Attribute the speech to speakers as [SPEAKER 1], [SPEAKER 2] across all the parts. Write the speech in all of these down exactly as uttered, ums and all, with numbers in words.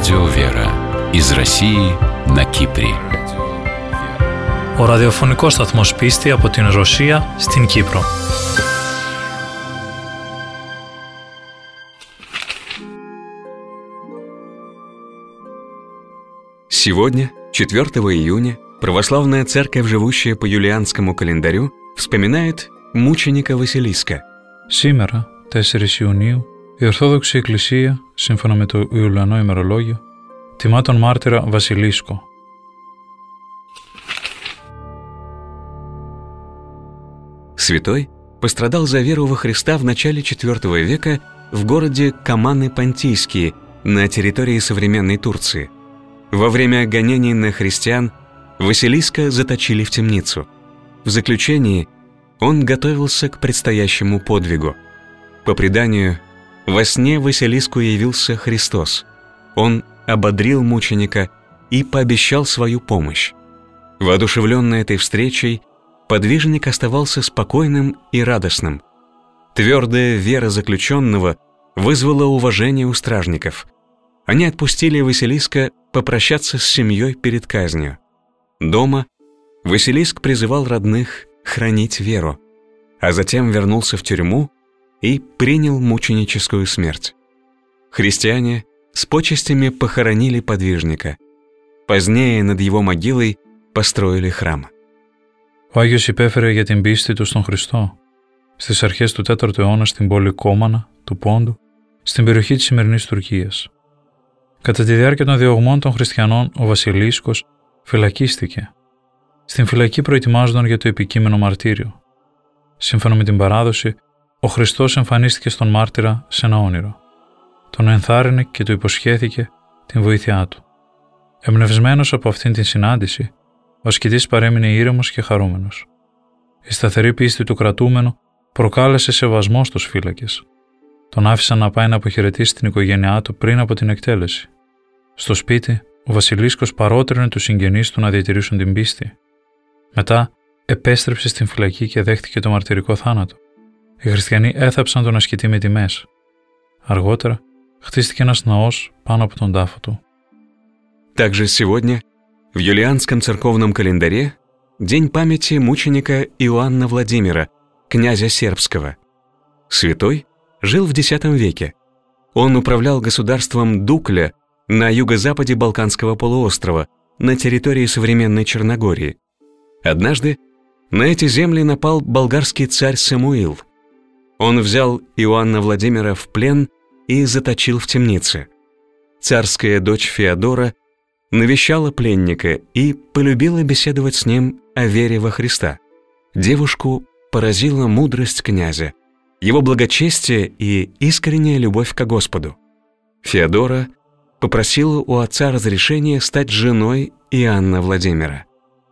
[SPEAKER 1] Радио Вера из России на Κύπρη.
[SPEAKER 2] Ο ραδιοφωνικός σταθμός Πίστη από την Ρωσία στην Κύπρο.
[SPEAKER 3] Сегодня, четвёртого июня, православная церковь, живущая по юлианскому календарю, вспоминает мученика Василиска.
[SPEAKER 2] Σήμερα, τέσσερις Ιουνίου, η Ορθόδοξη Εκκλησία, σύμφωνα με το Ιουλιανό ημερολόγιο, τιμά τον μάρτυρα Βασιλίσκο.
[SPEAKER 3] Святой пострадал за веру во Христа в начале четвёртого века в городе Каманы Понтийские на территории современной Турции. Во время гонений на христиан Василиска заточили в темницу. В заключении он готовился к предстоящему подвигу. По преданию, во сне Василиску явился Христос. Он ободрил мученика и пообещал свою помощь. Воодушевленный этой встречей, подвижник оставался спокойным и радостным. Твердая вера заключенного вызвала уважение у стражников. Они отпустили Василиска попрощаться с семьей перед казнью. Дома Василиск призывал родных хранить веру, а затем вернулся в тюрьму и принял мученическую смерть. Христиане с почестями похоронили подвижника. Позднее над его могилой построили храм.
[SPEAKER 2] Ο Άγιος υπέφερε για την πίστη του στον Χριστό στις αρχές του τέταρτου αιώνα στην πόλη Κόμανα του Πόντου, στην περιοχή της σημερινής Τουρκίας. Κατά τη διάρκεια των διωγμών των χριστιανών, ο Βασιλίσκος φυλακίστηκε. Στην φυλακή προετοιμάζονταν για το επικείμενο μαρτύριο. Σύμφωνα με την παράδοση, ο Χριστός εμφανίστηκε στον μάρτυρα σε ένα όνειρο. Τον ενθάρρυνε και του υποσχέθηκε την βοήθειά του. Εμπνευσμένος από αυτήν την συνάντηση, ο ασκητής παρέμεινε ήρεμος και χαρούμενος. Η σταθερή πίστη του κρατούμενου προκάλεσε σεβασμό στους φύλακες. Τον άφησαν να πάει να αποχαιρετήσει την οικογένειά του πριν από την εκτέλεση. Στο σπίτι, ο Βασιλίσκος παρότρινε τους συγγενείς του να διατηρήσουν την πίστη. Μετά, επέστρεψε στην φυλακή και δέχτηκε το μαρτυρικό θάνατο. Οι χριστιανοί έθαψαν τον ασκητή με τιμές. Αργότερα, χτίστηκε ένας ναός πάνω από τον τάφο του.
[SPEAKER 3] Также сегодня, в юлианском церковном календаре, день памяти мученика Иоанна Владимира, князя Сербского. Святой жил в десятом веке. Он управлял государством Дукля на юго-западе Балканского полуострова, на территории современной Черногории. Однажды на эти земли напал болгарский царь Самуил. Он взял Иоанна Владимира в плен и заточил в темнице. Царская дочь Феодора навещала пленника и полюбила беседовать с ним о вере во Христа. Девушку поразила мудрость князя, его благочестие и искренняя любовь к Господу. Феодора попросила у отца разрешения стать женой Иоанна Владимира.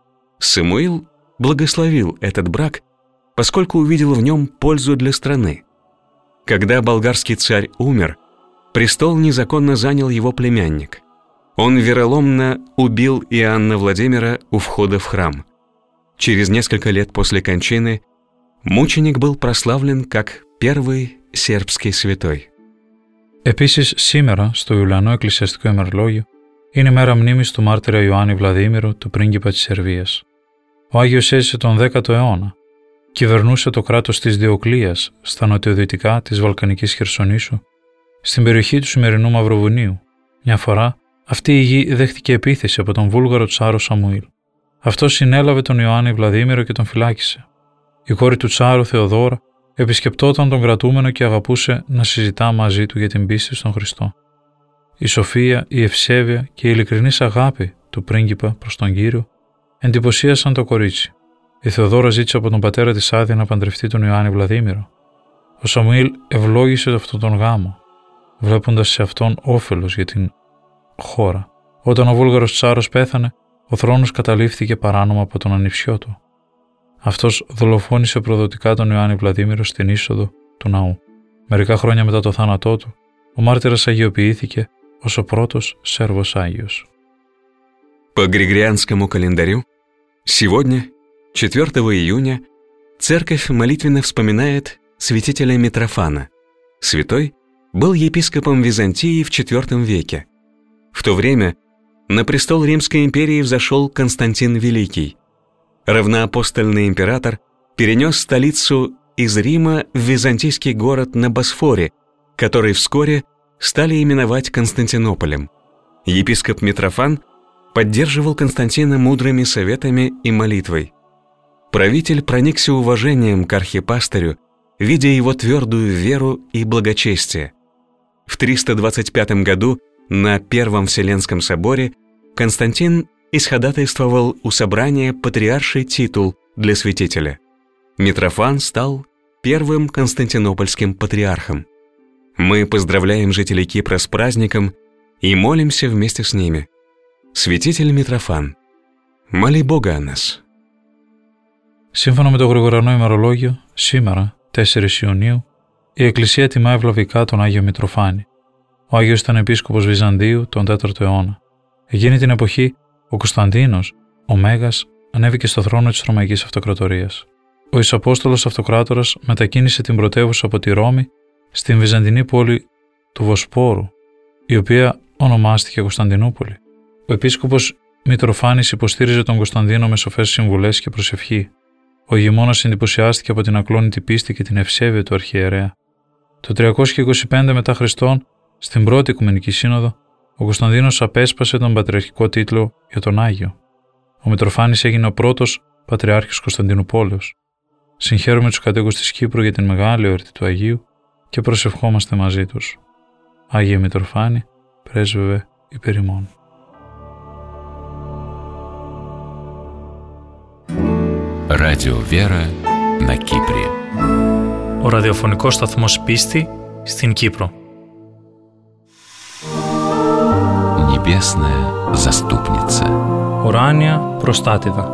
[SPEAKER 3] Самуил благословил этот брак, поскольку увидел в нем пользу для страны. Когда болгарский царь умер, престол незаконно занял его племянник. Он вероломно убил Иоанна Владимира у входа в храм. Через несколько лет после кончины μученик был прославлен как первый сербский святой.
[SPEAKER 2] Επίσης, σήμερα, στο Ιουλιανό Εκκλησιαστικό ημερολόγιο, είναι μέρα μνήμης του μάρτυρα Ιωάννη Βλαδίμηρου, του πρίγκιπα της Σερβίας. Ο Άγιος έζησε τον δέκατο αιώνα. Κυβερνούσε το κράτος της Διοκλείας στα νοτιοδυτικά της Βαλκανικής Χερσονήσου, στην περιοχή του σημερινού Μαυροβουνίου. Μια φορά, αυτή η γη δέχτηκε επίθεση από τον Βούλγαρο τσάρο Σαμουήλ. Αυτός συνέλαβε τον Ιωάννη Βλαδίμηρο και τον φυλάκισε. Η κόρη του τσάρου Θεοδόρα επισκεπτόταν τον κρατούμενο και αγαπούσε να συζητά μαζί του για την πίστη στον Χριστό. Η σοφία, η ευσέβεια και η ειλικρινής αγάπη του πρίγκιπα προς τον Κύριο εντυπωσίασαν το κορίτσι. Η Θεοδόρα ζήτησε από τον πατέρα της άδεια να παντρευτεί τον Ιωάννη Βλαδίμηρο. Ο Σαμουήλ ευλόγησε αυτόν τον γάμο, βλέποντας σε αυτόν όφελος για την χώρα. Όταν ο Βούλγαρος τσάρος πέθανε, ο θρόνος καταλήφθηκε παράνομα από τον ανιψιό του. Αυτός δολοφόνησε προδοτικά τον Ιωάννη Βλαδίμηρο στην είσοδο του ναού. Μερικά χρόνια μετά το θάνατό του, ο μάρτυρας αγιοποιήθηκε ως ο πρώτος Σέρβος Άγιος.
[SPEAKER 3] По Григорианскому календарю, сегодня, четвёртого июня, церковь молитвенно вспоминает святителя Митрофана. Святой был епископом Византии в четвёртом веке. В то время на престол Римской империи взошел Константин Великий. Равноапостольный император перенес столицу из Рима в византийский город на Босфоре, который вскоре стали именовать Константинополем. Епископ Митрофан поддерживал Константина мудрыми советами и молитвой. Правитель проникся уважением к архипастырю, видя его твердую веру и благочестие. В триста двадцать пятом году на Первом Вселенском соборе Константин исходатайствовал у собрания патриарший титул для святителя. Митрофан стал первым константинопольским патриархом. Мы поздравляем жителей Кипра с праздником и молимся вместе с ними. Святитель Митрофан, моли Бога о нас.
[SPEAKER 2] Σύμφωνα με το Γρηγορανό ημερολόγιο, σήμερα, τέσσερις Ιουνίου, η Εκκλησία τιμά ευλαβικά τον Άγιο Μητροφάνη. Ο Άγιος ήταν επίσκοπος Βυζαντίου τον τέταρτο αιώνα. Εκείνη την εποχή, ο Κωνσταντίνος, ο Μέγας, ανέβηκε στο θρόνο της Ρωμαϊκής Αυτοκρατορίας. Ο Ισαπόστολος Αυτοκράτορας μετακίνησε την πρωτεύουσα από τη Ρώμη στην βυζαντινή πόλη του Βοσπόρου, η οποία ονομάστηκε Κωνσταντινούπολη. Ο επίσκοπος Μητροφάνης υποστήριζε τον Κωνσταντίνο με σοφές συμβουλές και προσευχή. Ο ηγεμόνας εντυπωσιάστηκε από την ακλόνητη πίστη και την ευσέβεια του αρχιερέα. Το τριακόσια είκοσι πέντε μετά Χριστόν, στην πρώτη Οικουμενική Σύνοδο, ο Κωνσταντίνος απέσπασε τον πατριαρχικό τίτλο για τον Άγιο. Ο Μητροφάνης έγινε ο πρώτος πατριάρχης Κωνσταντινουπόλεως. Συγχαίρουμε τους κατοίκους της Κύπρου για την μεγάλη εορτή του Αγίου και προσευχόμαστε μαζί τους. Άγιε Μητροφάνη, πρέσβευε υπέρ ημών.
[SPEAKER 1] Радио Вера на Κύπρη.
[SPEAKER 2] Ο ραδιοφωνικός σταθμός Πίστη στην Κύπρο.
[SPEAKER 1] Небесная заступница.
[SPEAKER 2] Ουράνια προστάτηδα.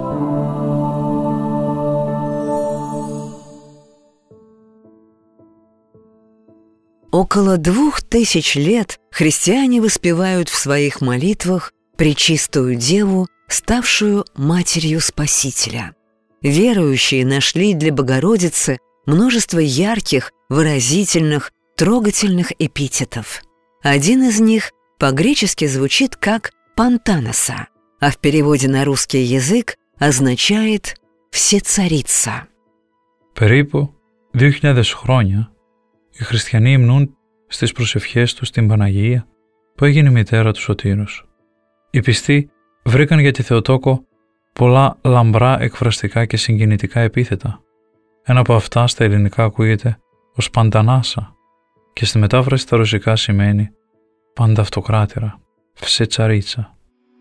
[SPEAKER 4] Около двух тысяч лет христиане воспевают в своих молитвах Пречистую Деву, ставшую Матерью Спасителя. Верующие нашли для Богородицы множество ярких, выразительных, трогательных эпитетов. Один из них по-гречески звучит как «пантаноса», а в переводе на русский язык означает «всецарица».
[SPEAKER 2] Περίπου δύο χιλιάδες χρόνια οι χριστιανοί υμνούν στις προσευχές τους την Παναγία που έγινε η μητέρα του Σωτήρος. Οι πιστοί βρήκαν για τη Θεοτόκο πολλά λαμπρά εκφραστικά και συγκινητικά επίθετα. Ένα από αυτά στα ελληνικά ακούγεται ως Παντανάσα και στη μετάφραση στα ρωσικά σημαίνει Πανταυτοκράτηρα, Всецарица.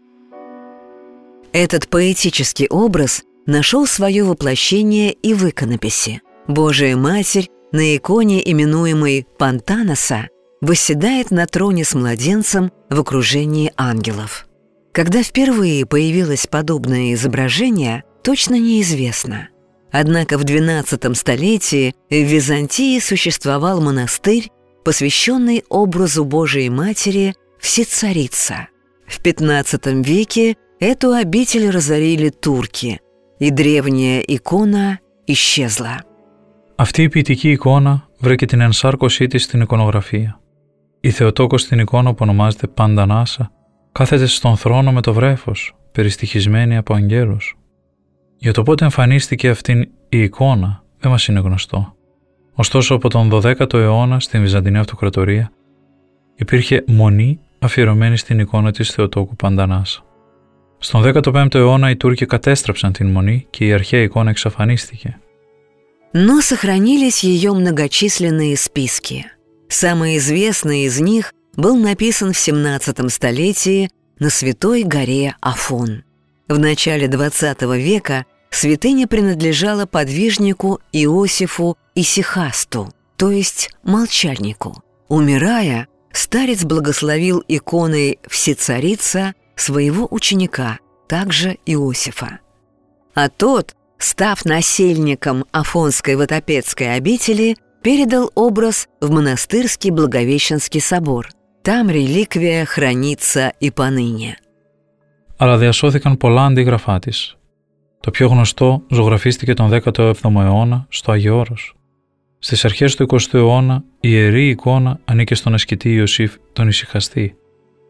[SPEAKER 4] Этот поэтический образ нашел свое воплощение и в иконописи. Божия Матерь на иконе, именуемой Пантаноса, восседает на троне с младенцем в окружении ангелов. Когда впервые появилось подобное изображение, точно неизвестно. Однако в двенадцатом столетии в Византии существовал монастырь, посвященный образу Божией Матери Всецарица. В пятнадцатом веке эту обитель разорили турки, и древняя икона исчезла.
[SPEAKER 2] Αυτή η ποιητική εικόνα βρήκε την ενσάρκωσή της στην εικονογραφία. Η Θεοτόκος στην εικόνα που ονομάζεται Παντανάσα κάθεται στον θρόνο με το βρέφος, περιστοιχισμένη από αγγέλους. Για το πότε εμφανίστηκε αυτήν η εικόνα δεν μας είναι γνωστό. Ωστόσο από τον δωδέκατο αιώνα στην Βυζαντινή Αυτοκρατορία υπήρχε μονή αφιερωμένη στην εικόνα της Θεοτόκου Παντανάσα. Στον δέκατο πέμπτο αιώνα οι Τούρκοι κατέστρεψαν την μονή και η αρχαία εικόνα εξαφανίστηκε.
[SPEAKER 4] Но сохранились ее многочисленные списки. Самый известный из них был написан в семнадцатом столетии на святой горе Афон. В начале двадцатого века святыня принадлежала подвижнику Иосифу Исихасту, то есть молчальнику. Умирая, старец благословил иконой Всецарица своего ученика, также Иосифа. А тот, став насельником Афонской Ватопедской обители, передал образ в монастырский Благовещенский собор. Там реликвия хранится и поныне.
[SPEAKER 2] Αλλά διασώθηκαν πολλά αντίγραφά της. Το πιο γνωστό ζωγραφίστηκε τον δέκατο έβδομο αιώνα στο Άγιο Όρος. Στις αρχές του εικοστού αιώνα η ιερή εικόνα ανήκε στον ασκητή Ιωσήφ τον Ησυχαστή.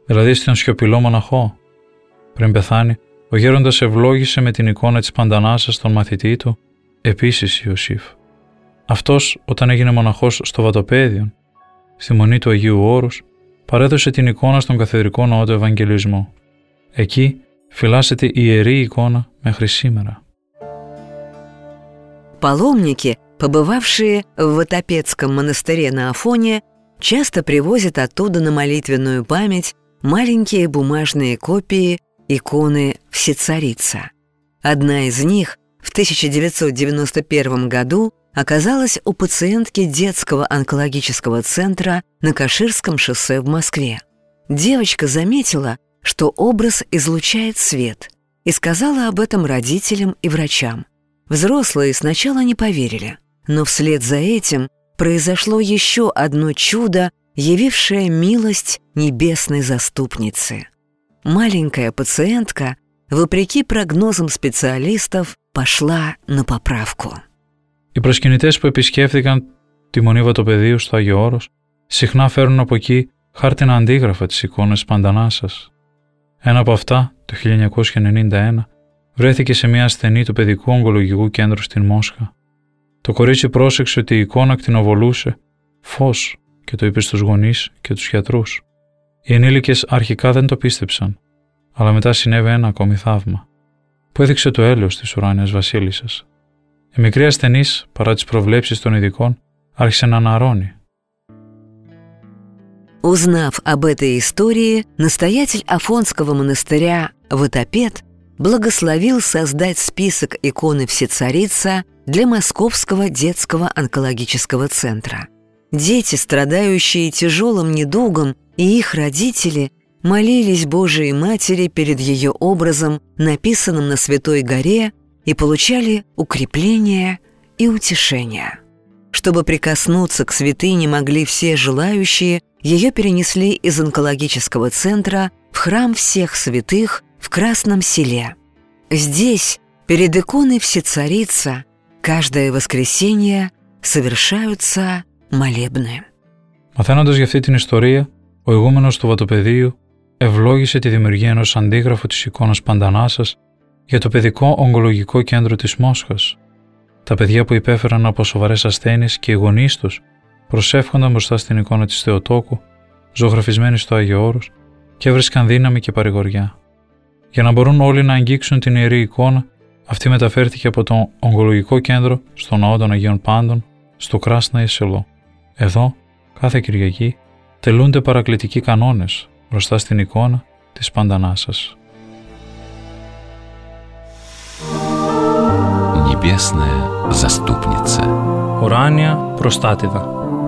[SPEAKER 2] δηλαδή στον σιωπηλό μοναχό. Πριν πεθάνει, ο γέροντας ευλόγησε με την εικόνα της Παντανάσας τον μαθητή του, επίσης Ιωσήφ. Αυτός, όταν έγινε μοναχός στο Βατοπέδιον, στη μονή του Αγίου Όρους, παρέδωσε την εικόνα στον καθεδρικό ναό του Ευαγγελισμού. Εκεί φυλάσσεται η ιερή εικόνα μέχρι σήμερα.
[SPEAKER 4] Паломники, побывавшие в Ватопедском монастыре на Афоне, часто привозят оттуда на молитвенную память маленькие бумажные копии иконы Всецарица. Одна из них в тысяча девятьсот девяносто первом году оказалась у пациентки детского онкологического центра на Каширском шоссе в Москве. Девочка заметила, что образ излучает свет, и сказала об этом родителям и врачам. Взрослые сначала не поверили, но вслед за этим произошло еще одно чудо, явившее милость небесной заступницы. Маленькая пациентка, вопреки прогнозам специалистов, пошла на поправку.
[SPEAKER 2] Οι προσκυνητές που επισκέφθηκαν τη Μονή Βατοπεδίου στο Άγιο Όρος συχνά φέρνουν από εκεί χάρτινα αντίγραφα της εικόνας Παντανάσας. Ένα από αυτά, το χίλια εννιακόσια ενενήντα ένα, βρέθηκε σε μια ασθενή του παιδικού ογκολογικού κέντρου στην Μόσχα. Το κορίτσι πρόσεξε ότι η εικόνα κτηνοβολούσε φως και το είπε στους γονείς και τους γιατρούς. Οι ενήλικες αρχικά δεν το πίστεψαν, αλλά μετά συνέβη ένα ακόμη θαύμα, που έδειξε το έλεος της ουράνιας βασίλισσας. Η μικρή ασθενής, παρά τις προβλέψεις των ειδικών, άρχισε να αναρρώνει.
[SPEAKER 4] Узнав об этой истории, настоятель Афонского монастыря Ватопед благословил создать список иконы Всецарица для Московского детского онкологического центра. Дети, страдающие тяжелым недугом, и их родители молились Божией Матери перед ее образом, написанным на Святой горе, и получали укрепление и утешение. Чтобы прикоснуться к святыне могли все желающие, ее перенесли из онкологического центра в храм всех святых в Красном Селе. Здесь, перед иконой Всецарица, каждое воскресенье совершаются молебны.
[SPEAKER 2] Μαθαίνοντας για αυτή την ιστορία, ο ηγούμενος του Βατοπεδίου ευλόγησε τη δημιουργία ενός αντίγραφου της εικόνας Παντανάσας για το παιδικό ογκολογικό κέντρο της Μόσχας. Τα παιδιά που υπέφεραν από σοβαρές ασθένειες και οι γονείς τους προσεύχονταν μπροστά στην εικόνα της Θεοτόκου, ζωγραφισμένη στο Άγιο Όρος, και έβρισκαν δύναμη και παρηγοριά. Για να μπορούν όλοι να αγγίξουν την ιερή εικόνα, αυτή μεταφέρθηκε από το ογκολογικό κέντρο στο Ναό των Αγίων Πάντων, στο Κράσνα Σελό. Εδώ, κάθε Κυριακή, τελούνται παρακλητικοί κανόνες μπροστά στην εικόνα της Παντανάσας.
[SPEAKER 1] Небесная заступница.
[SPEAKER 2] Ουράνια προστάτηδα.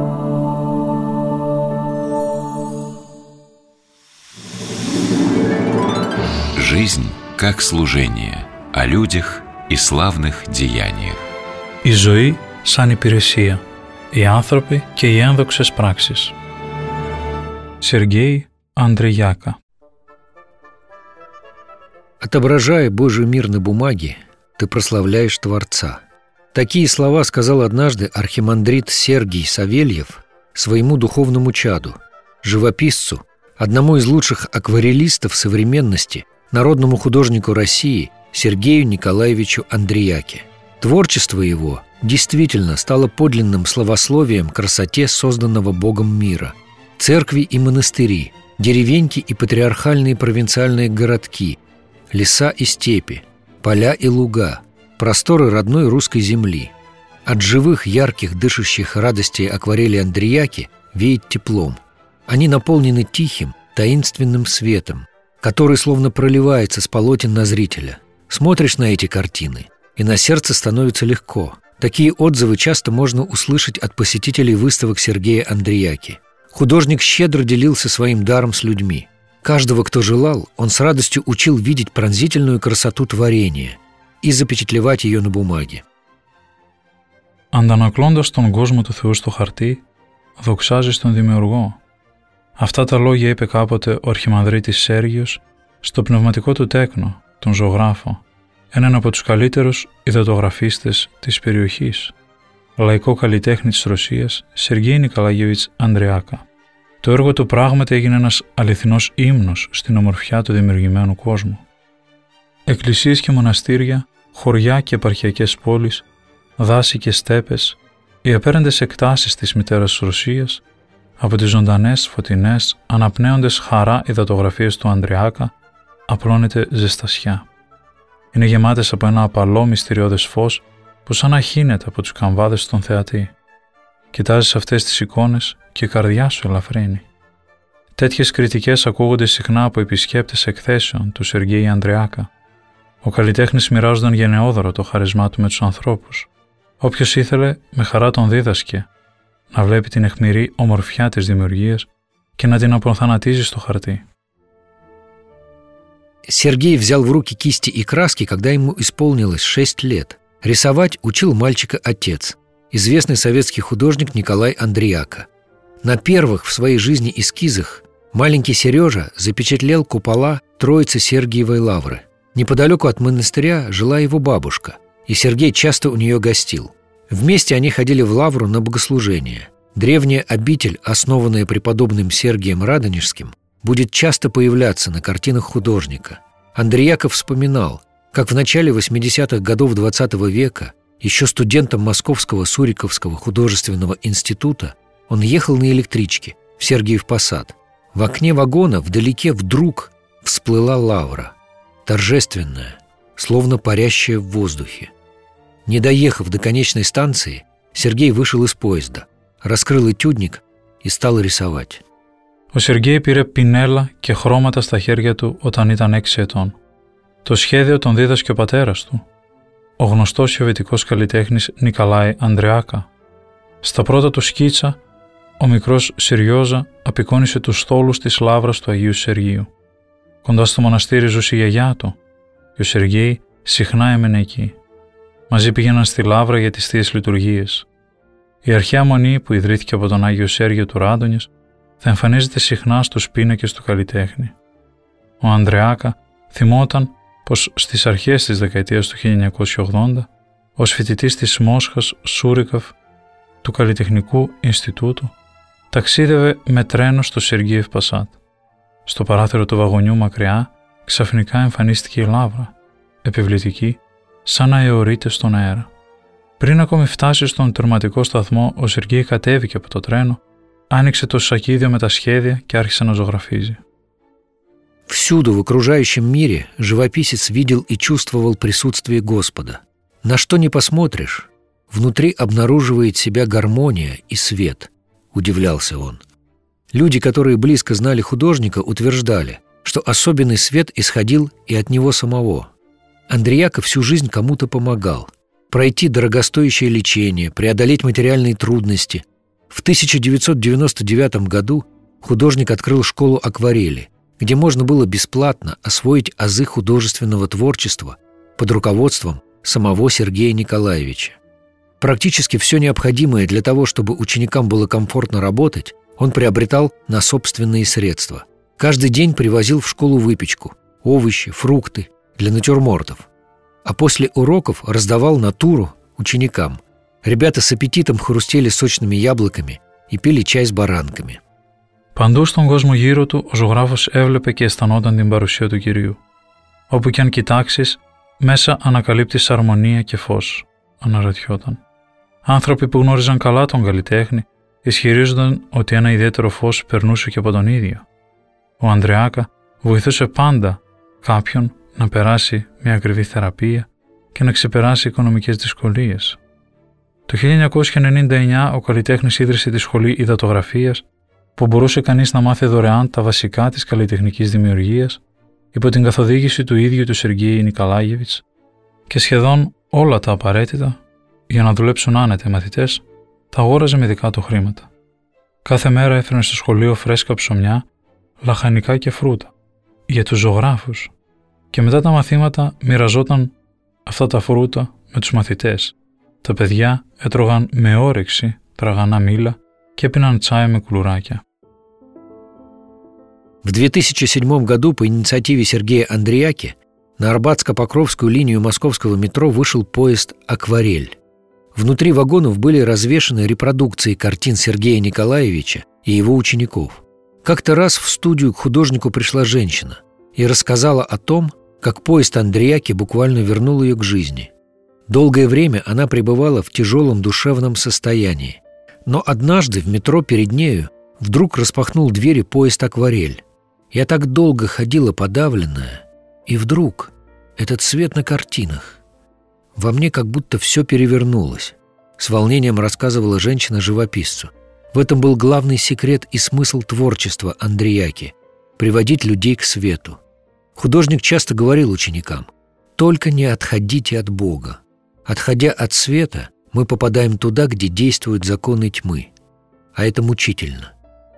[SPEAKER 1] Жизнь как служение, о людях и славных деяниях.
[SPEAKER 2] Η ζωή σαν υπηρεσία, οι άνθρωποι και οι ένδοξες πράξεις. Сергей Андреяка.
[SPEAKER 5] Отображая Божий мир на бумаге, ты прославляешь Творца. Такие слова сказал однажды архимандрит Сергий Савельев своему духовному чаду, живописцу, одному из лучших акварелистов современности, народному художнику России Сергею Николаевичу Андреяке. Творчество его действительно стало подлинным славословием красоте созданного Богом мира. Церкви и монастыри, деревеньки и патриархальные провинциальные городки, леса и степи, поля и луга, просторы родной русской земли. От живых, ярких, дышащих радостей акварели Андреяки веет теплом. Они наполнены тихим, таинственным светом, который словно проливается с полотен на зрителя. Смотришь на эти картины, и на сердце становится легко. Такие отзывы часто можно услышать от посетителей выставок Сергея Андреяки. Художник щедро делился своим даром с людьми. Каждого, кто желал, он с радостью учил видеть пронзительную красоту творения и запечатлевать ее на бумаге.
[SPEAKER 2] Αντανακλώντας τον κόσμο του Θεού στο χαρτί, δοξάζεις τον Δημιουργό. Αυτά τα λόγια είπε κάποτε ο Αρχιμανδρίτης Σέργιος στο πνευματικό του τέκνο, τον ζωγράφο, έναν από τους καλύτερους ιδεοτογραφίστες της περιοχής, λαϊκό καλλιτέχνη της Ρωσίας, Σεργέη Νικολάιεβιτς Ανδρεάκα. Το έργο του πράγματι έγινε ένας αληθινός ύμνος στην ομορφιά του δημιουργημένου κόσμου. Εκκλησίες και μοναστήρια, χωριά και επαρχιακές πόλεις, δάση και στέπες, οι απέραντες εκτάσεις της μητέρας της Ρωσίας, από τις ζωντανές, φωτεινές, αναπνέοντες χαρά υδατογραφίες του Ανδριάκα, απλώνεται ζεστασιά. Είναι γεμάτες από ένα απαλό μυστηριώδες φως που σαν να χύνεται από τους καμβάδες στον θεατή. Κοιτάζεις αυτές τις εικόνες και η καρδιά σου ελαφρύνει. Τέτοιες κριτικές ακούγονται συχνά από επισκέπτες εκθέσεων του Σεργέη Ανδριάκα. Ο καλλιτέχνης μοιράζονταν γενναιόδωρο το χαρισμά του με τους ανθρώπους. Όποιος ήθελε, με χαρά τον δίδασκε να βλέπει την αιχμηρή ομορφιά της δημιουργίας και να την αποθανατίζει στο χαρτί.
[SPEAKER 5] Сергей взял в руки кисти и краски, когда ему исполнилось шесть лет. Рисовать учил мальчика отец, известный советский художник Николай Андриака. На первых в своей жизни эскизах маленький Сережа запечатлел купола Троицы Сергиевой Лавры. Неподалеку от монастыря жила его бабушка, и Сергей часто у нее гостил. Вместе они ходили в Лавру на богослужение. Древняя обитель, основанная преподобным Сергием Радонежским, будет часто появляться на картинах художника. Андриака вспоминал, как в начале восьмидесятых годов двадцатого века, еще студентом Московского Суриковского художественного института, он ехал на электричке в Сергиев Посад. В окне вагона вдалеке вдруг всплыла лавра, торжественная, словно парящая в воздухе. Не доехав до конечной станции, Сергей вышел из поезда, раскрыл этюдник и stал рисовать.
[SPEAKER 2] Ο Σεργέη πήρε πινέλα και χρώματα στα χέρια του όταν ήταν έξι ετών. Το σχέδιο τον δίδασκε ο πατέρας του, ο γνωστός σοβιετικός καλλιτέχνης Νικολάη Ανδριάκα. Στα πρώτα του σκίτσα, ο μικρός Σιριόζα απεικόνισε τους στόλους της λάβρας του Αγίου Σεργίου. Κοντά στο μοναστήρι ζούσε η γιαγιά του και ο Σεργέη συχνά έμενε εκεί. Μαζί πήγαιναν στη λάβρα για τις θείες λειτουργίες. Η αρχαία μονή που ιδρύθηκε από τον Άγιο Σέργιο του Ράντονιας θα εμφανίζεται συχνά στους πίνακες του καλλιτέχνη. Ο Ανδριάκα θυμόταν πως στις αρχές της δεκαετίας του χίλια εννιακόσια ογδόντα, ως φοιτητής της Μόσχας Σούρικοφ του Καλλιτεχνικού Ινστιτούτου, ταξίδευε με τρένο στο Σεργίεφ Πασάτ. Στο παράθυρο του βαγονιού μακριά ξαφνικά εμφανίστηκε η λάβρα, επιβλητική, σαν να αιωρείται στον αέρα. Πριν ακόμη φτάσει στον τερματικό σταθμό, ο Σεργέη κατέβηκε από το τρένο, άνοιξε το σακίδιο με τα σχέδια και άρχισε να ζωγραφίζει.
[SPEAKER 5] Всюду в окружающем мире живописец видел и чувствовал присутствие Господа. На что ни посмотришь, внутри обнаруживает себя гармония и свет, удивлялся он. Люди, которые близко знали художника, утверждали, что особенный свет исходил и от него самого. Андриака всю жизнь кому-то помогал. Пройти дорогостоящее лечение, преодолеть материальные трудности. В тысяча девятьсот девяносто девятом году художник открыл школу акварели, где можно было бесплатно освоить азы художественного творчества под руководством самого Сергея Николаевича. Практически все необходимое для того, чтобы ученикам было комфортно работать, он приобретал на собственные средства. Каждый день привозил в школу выпечку, овощи, фрукты для натюрмортов. А после уроков раздавал натуру ученикам. Ребята с аппетитом хрустели сочными яблоками и пили чай с баранками.
[SPEAKER 2] Παντού στον κόσμο γύρω του, ο ζωγράφος έβλεπε και αισθανόταν την παρουσία του Κυρίου. Όπου κι αν κοιτάξεις, μέσα ανακαλύπτεις αρμονία και φως, αναρωτιόταν. Άνθρωποι που γνώριζαν καλά τον καλλιτέχνη ισχυρίζονταν ότι ένα ιδιαίτερο φως περνούσε και από τον ίδιο. Ο Ανδριάκα βοηθούσε πάντα κάποιον να περάσει μια ακριβή θεραπεία και να ξεπεράσει οικονομικές δυσκολίες. Το χίλια εννιακόσια ενενήντα εννιά ο καλλιτέχνης ίδρυσε τη σχολή υδατογραφίας, που μπορούσε κανείς να μάθει δωρεάν τα βασικά της καλλιτεχνικής δημιουργίας υπό την καθοδήγηση του ίδιου του Σεργέη Νικολάιεβιτς και σχεδόν όλα τα απαραίτητα για να δουλέψουν άνετα οι μαθητές τα αγόραζε με δικά του χρήματα. Κάθε μέρα έφερνε στο σχολείο φρέσκα ψωμιά, λαχανικά και φρούτα για τους ζωγράφους και μετά τα μαθήματα μοιραζόταν αυτά τα φρούτα με τους μαθητές. Τα παιδιά έτρωγαν με όρεξη τραγανά μήλα και έπιναν τσάι με κουλουράκια.
[SPEAKER 5] В две тысячи седьмом году по инициативе Сергея Андриаки на Арбатско-Покровскую линию московского метро вышел поезд «Акварель». Внутри вагонов были развешаны репродукции картин Сергея Николаевича и его учеников. Как-то раз в студию к художнику пришла женщина и рассказала о том, как поезд Андриаки буквально вернул ее к жизни. Долгое время она пребывала в тяжелом душевном состоянии. Но однажды в метро перед нею вдруг распахнул двери поезд «Акварель». Я так долго ходила подавленная, и вдруг этот свет на картинах. Во мне как будто все перевернулось. С волнением рассказывала женщина живописцу. В этом был главный секрет и смысл творчества Андриаки – приводить людей к свету. Художник часто говорил ученикам: «Только не отходите от Бога. Отходя от света, мы попадаем туда, где действуют законы тьмы. А это мучительно».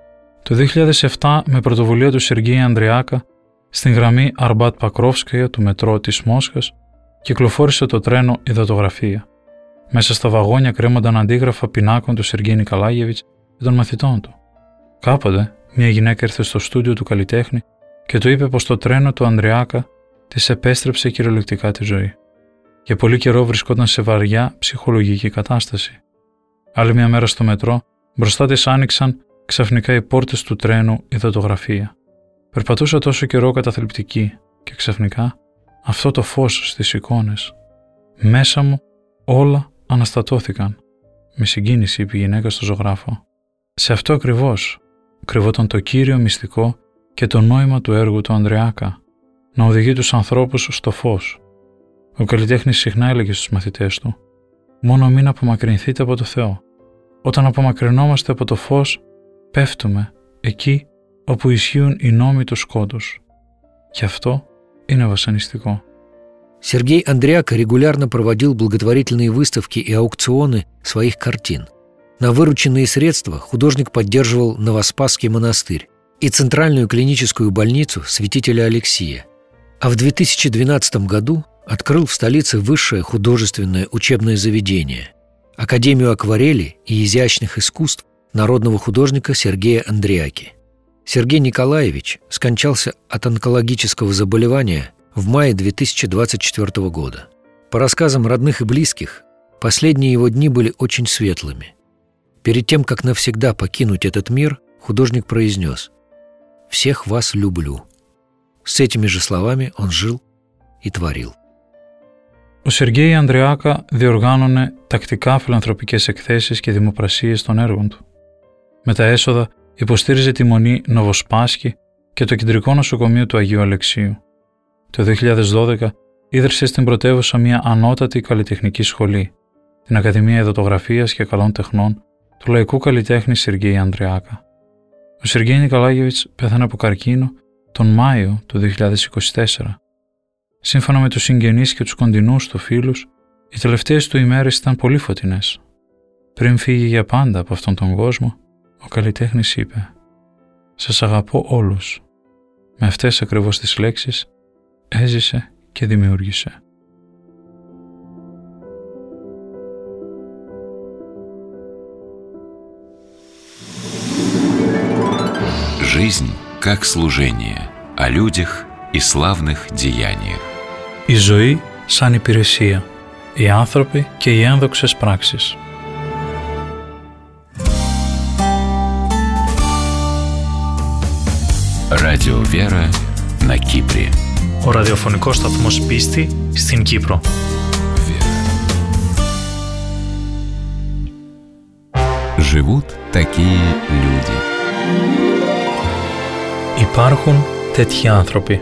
[SPEAKER 2] Το δύο χιλιάδες επτά, με πρωτοβουλία του Σεργέη Ανδριάκα, στην γραμμή Αρμπάτ-Πακρόφσκaya του μετρό της Μόσχας, κυκλοφόρησε το τρένο «Υδατογραφία». Μέσα στα βαγόνια κρέμονταν αντίγραφα πινάκων του Σεργέη Νικολάγεβιτς και των μαθητών του. Κάποτε, μια γυναίκα ήρθε στο στούντιο του καλλιτέχνη και του είπε πως το τρένο του Ανδριάκα της επέστρεψε κυριολεκτικά τη ζωή. Για πολύ καιρό βρισκόταν σε βαριά ψυχολογική κατάσταση. Άλλη μια μέρα στο μετρό, μπροστά της άνοιξαν ξαφνικά οι πόρτες του τρένου «Υδατογραφία». Περπατούσα τόσο καιρό καταθλιπτική και ξαφνικά αυτό το φως στις εικόνες. Μέσα μου όλα αναστατώθηκαν. Με συγκίνηση είπε η γυναίκα στο ζωγράφο. Σε αυτό ακριβώς κρυβόταν το κύριο μυστικό και το νόημα του έργου του Ανδριάκα, να οδηγεί τους ανθρώπους στο φως. Ο καλλιτέχνης συχνά έλεγε στους μαθητές του: «Μόνο μην απομακρυνθείτε από το Θεό. Όταν απομακρυνόμαστε από το φως, πέφτουμε εκεί όπου ισχύουν οι νόμοι του σκότους. Και αυτό είναι βασανιστικό».
[SPEAKER 5] Сергей Андриака регулярно проводил благотворительные выставки и аукционы своих картин. На вырученные средства художник поддерживал Новоспасский монастырь и Центральную клиническую больницу святителя Алексия. А в две тысячи двенадцатом году открыл в столице высшее художественное учебное заведение – Академию акварели и изящных искусств народного художника Сергея Андриаки. Сергей Николаевич скончался от онкологического заболевания в мае две тысячи двадцать четвёртого года. По рассказам родных и близких, последние его дни были очень светлыми. Перед тем, как навсегда покинуть этот мир, художник произнес: «Всех вас люблю». С этими же словами он жил и творил.
[SPEAKER 2] Ο Σεργέη Ανδριάκα διοργάνωνε τακτικά φιλανθρωπικές εκθέσεις και δημοπρασίες των έργων του. Με τα έσοδα υποστήριζε τη Μονή Νοβοσπάσχη και το Κεντρικό Νοσοκομείο του Αγίου Αλεξίου. Το δύο χιλιάδες δώδεκα ίδρυσε στην πρωτεύουσα μια ανώτατη καλλιτεχνική σχολή, την Ακαδημία Υδατογραφίας και Καλών Τεχνών του λαϊκού καλλιτέχνη Σεργέη Ανδριάκα. Ο Σεργέη Νικολάγεβιτς πέθανε από καρκίνο τον Μάιο του δύο χιλιάδες είκοσι τέσσερα. Σύμφωνα με τους συγγενείς και τους κοντινούς του φίλους, οι τελευταίες του ημέρες ήταν πολύ φωτεινές. Πριν φύγει για πάντα από αυτόν τον κόσμο, ο καλλιτέχνης είπε: «Σας αγαπώ όλους». Με αυτές ακριβώς τις λέξεις έζησε και δημιούργησε.
[SPEAKER 1] Жизнь как служение, о людях и славных деяниях.
[SPEAKER 2] Η ζωή σαν υπηρεσία, οι άνθρωποι και οι ένδοξες πράξεις.
[SPEAKER 1] Радио Вера на Κύπρη.
[SPEAKER 2] Ο ραδιοφωνικός σταθμός Πίστη στην Κύπρο.
[SPEAKER 1] Живут такие люди.
[SPEAKER 2] Υπάρχουν τέτοιοι άνθρωποι.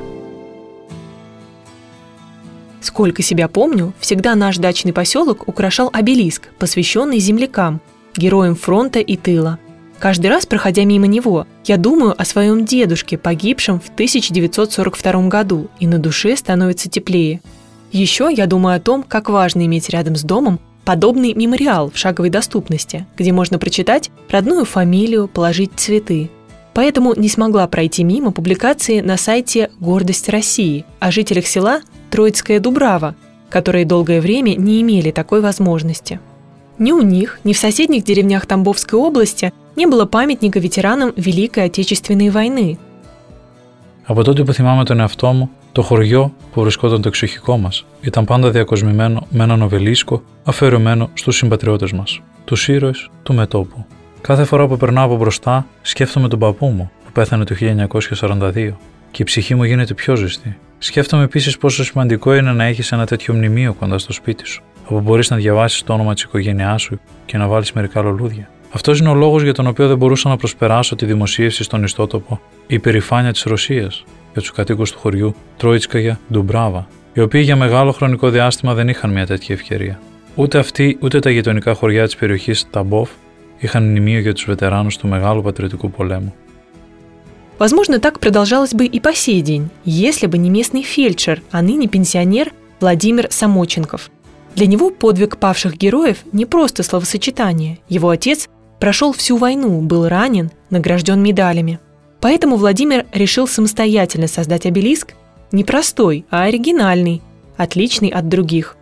[SPEAKER 6] Сколько себя помню, всегда наш дачный поселок украшал обелиск, посвященный землякам, героям фронта и тыла. Каждый раз, проходя мимо него, я думаю о своем дедушке, погибшем в тысяча девятьсот сорок втором году, и на душе становится теплее. Еще я думаю о том, как важно иметь рядом с домом подобный мемориал в шаговой доступности, где можно прочитать родную фамилию, положить цветы. Поэтому не смогла пройти мимо публикации на сайте «Гордость России» о жителях села Троицкая Дубрава, которые долгое время не имели такой возможности. Ни у них, ни в соседних деревнях Тамбовской области не было памятника ветеранам Великой Отечественной войны.
[SPEAKER 2] Από τότε που θυμάμαι τον εαυτό μου, το χωριό που βρισκόταν το εξοχικό μας ήταν πάντα διακοσμημένο με έναν οβελίσκο αφιερωμένο στους συμπατριώτες μας, τους ήρωες του μετώπου. Κάθε φορά που περνάω από μπροστά, σκέφτομαι τον παππού μου, που που πέθανε το χίλια εννιακόσια σαράντα δύο και η ψυχή μου γίνεται πιο ζεστή. Σκέφτομαι επίσης πόσο σημαντικό είναι να έχεις ένα τέτοιο μνημείο κοντά στο σπίτι σου, όπου μπορείς να διαβάσεις το όνομα της οικογένειάς σου και να βάλεις μερικά λουλούδια. Αυτός είναι ο λόγος για τον οποίο δεν μπορούσα να προσπεράσω τη δημοσίευση στον ιστότοπο «Η περηφάνεια της Ρωσίας» για τους κατοίκους του χωριού Τρόιτσκαγια Ντουμπράβα, οι οποίοι για μεγάλο χρονικό διάστημα δεν είχαν μια τέτοια ευκαιρία. Ούτε αυτοί, ούτε τα γειτονικά χωριά της περιοχής Ταμπόφ είχαν μνημείο για τους βετεράνους του Μεγάλου Πατριωτικού Πολέμου.
[SPEAKER 6] Возможно, так продолжалось бы и по сей день, если бы не местный фельдшер, а ныне пенсионер Владимир Самоченков. Для него подвиг павших героев не просто словосочетание. Его отец прошел всю войну, был ранен, награжден медалями. Поэтому Владимир решил самостоятельно создать обелиск не простой, а оригинальный, отличный от других.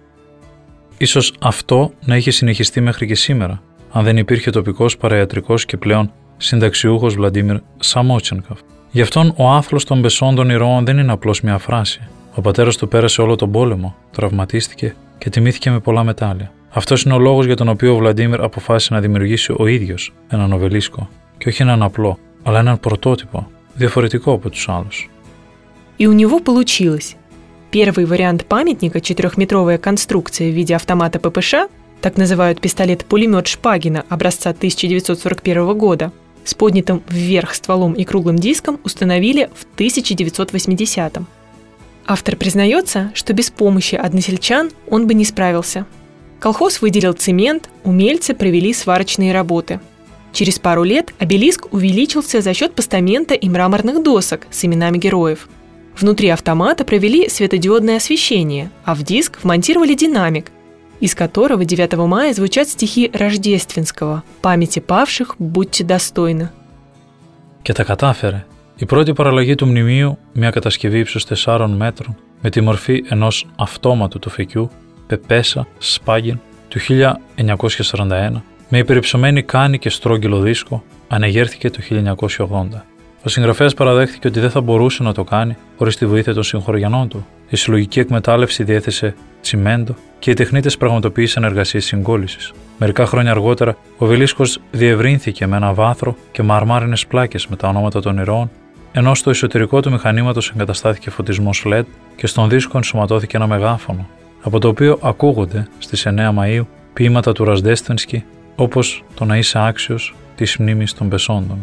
[SPEAKER 2] Ίσως αυτό να είχε συνεχιστεί μέχρι και σήμερα, αν δεν υπήρχε τοπικός παραϊατρικός και πλέον συνταξιούχος Βλαντίμιρ Σαμότσενκοφ. Γι' αυτόν ο άθλος των πεσών των ηρώων δεν είναι απλώς μια φράση. Ο πατέρας του πέρασε όλο τον πόλεμο, τραυματίστηκε και τιμήθηκε με πολλά μετάλλια. Αυτός είναι ο λόγος για τον οποίο ο Βλαντίμιρ αποφάσισε να δημιουργήσει ο ίδιος έναν οβελίσκο, και όχι έναν απλό, αλλά έναν πρωτότυπο, διαφορετικό από τους άλλους.
[SPEAKER 6] И у него получилось. Первый вариант памятника, четырехметровая конструкция в виде автомата ППШ, так называют пистолет-пулемет Шпагина образца тысяча девятьсот сорок первого года, с поднятым вверх стволом и круглым диском установили в тысяча девятьсот восьмидесятом. Автор признается, что без помощи односельчан он бы не справился. Колхоз выделил цемент, умельцы провели сварочные работы. Через пару лет обелиск увеличился за счет постамента и мраморных досок с именами героев. Внутри автомата провели светодиодное освещение, а в диск вмонтировали динамик, из которого девятого мая звучат стихи Рождественского «Памяти павших будьте достойны».
[SPEAKER 2] Και τα κατάφερε. Η πρώτη παραλλαγή του μνημείου, μια κατασκευή ύψους τεσσάρων μέτρων, με τη μορφή ενός αυτόματου τουφεκιού, Πεπέσα Σπάγιν, του χίλια εννιακόσια σαράντα ένα, με υπερυψωμένη κάνη και στρόγγυλο δίσκο, ανεγέρθηκε το χίλια εννιακόσια ογδόντα. Ο συγγραφέας παραδέχθηκε ότι δεν θα μπορούσε να το κάνει χωρίς τη βοήθεια των συγχωριανών του. Η συλλογική εκμετάλλευση διέθεσε τσιμέντο και οι τεχνίτες πραγματοποίησαν εργασίες συγκόλλησης. Μερικά χρόνια αργότερα, ο οβελίσκος διευρύνθηκε με ένα βάθρο και μαρμάρινες πλάκες με τα ονόματα των ηρώων, ενώ στο εσωτερικό του μηχανήματος εγκαταστάθηκε φωτισμός ελ ι ντι και στον δίσκο ενσωματώθηκε ένα μεγάφωνο, από το οποίο ακούγονται στις εννέα Μαΐου ποίηματα του Ραζδέστβενσκι, όπως το «Να είσαι άξιος της μνήμης των πεσόντων».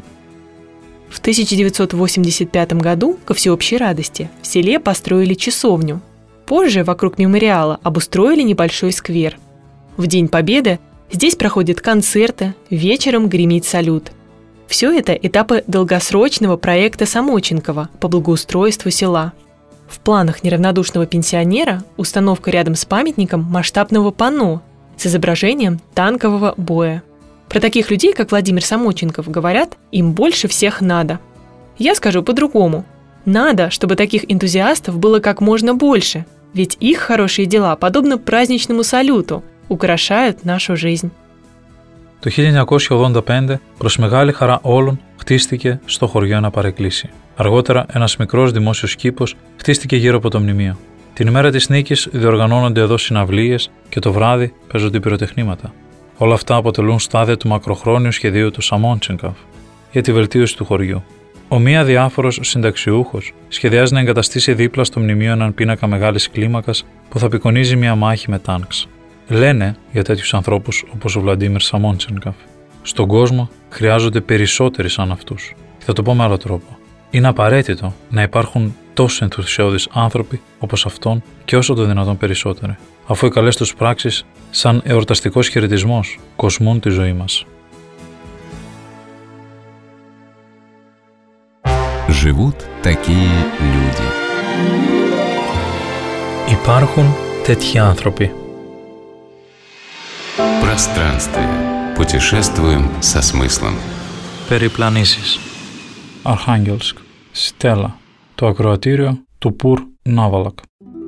[SPEAKER 6] В тысяча девятьсот восемьдесят пятом году, ко всеобщей радости, в селе построили часовню. Позже вокруг мемориала обустроили небольшой сквер. В День Победы здесь проходят концерты, вечером гремит салют. Все это этапы долгосрочного проекта Самоченкова по благоустройству села. В планах неравнодушного пенсионера установка рядом с памятником масштабного панно с изображением танкового боя. Про таких людей, как Владимир Самоченков, говорят, им больше всех надо. Я скажу по-другому. Надо, чтобы таких энтузиастов было как можно больше, ведь их хорошие дела, подобно праздничному салюту, украшают нашу жизнь.
[SPEAKER 2] Το χίλια εννιακόσια ογδόντα πέντε, προς μεγάλη χαρά όλων, χτίστηκε στο χωριό ένα παρεκκλήσι. Αργότερα, ένας μικρός δημόσιος κήπος χτίστηκε γύρω από το μνημείο. Την ημέρα της νίκης διοργανώνονται εδώ συναυλίες και το βράδυ παίζονται πυροτεχνήματα. Όλα αυτά αποτελούν στάδια του μακροχρόνιου σχεδίου του Σαμότσενκοφ για τη βελτίωση του χωριού. Ο μία διάφορος συνταξιούχος σχεδιάζει να εγκαταστήσει δίπλα στο μνημείο έναν πίνακα μεγάλης κλίμακας που θα απεικονίζει μια μάχη με τάνκς. Λένε για τέτοιους ανθρώπους όπως ο Βλαντίμιρ Σαμότσενκοφ. Στον κόσμο χρειάζονται περισσότεροι σαν αυτούς. Θα το πω με άλλο τρόπο. Είναι απαραίτητο να υπάρχουν τόσο ενθουσιώδεις άνθρωποι όπως αυτόν και όσο το δυνατόν περισσότεροι, αφού οι καλές τους πράξεις, σαν εορταστικός χαιρετισμός, κοσμούν τη ζωή μας.
[SPEAKER 1] Живут такие люди.
[SPEAKER 2] Υπάρχουν τέτοιοι άνθρωποι.
[SPEAKER 1] Пространствие. Путешествуем со смыслом.
[SPEAKER 2] Περιπλανήσεις. Αρχάγγελσκ. Στέλλα. Το ακροατήριο του Πουρ Νάβαλακ.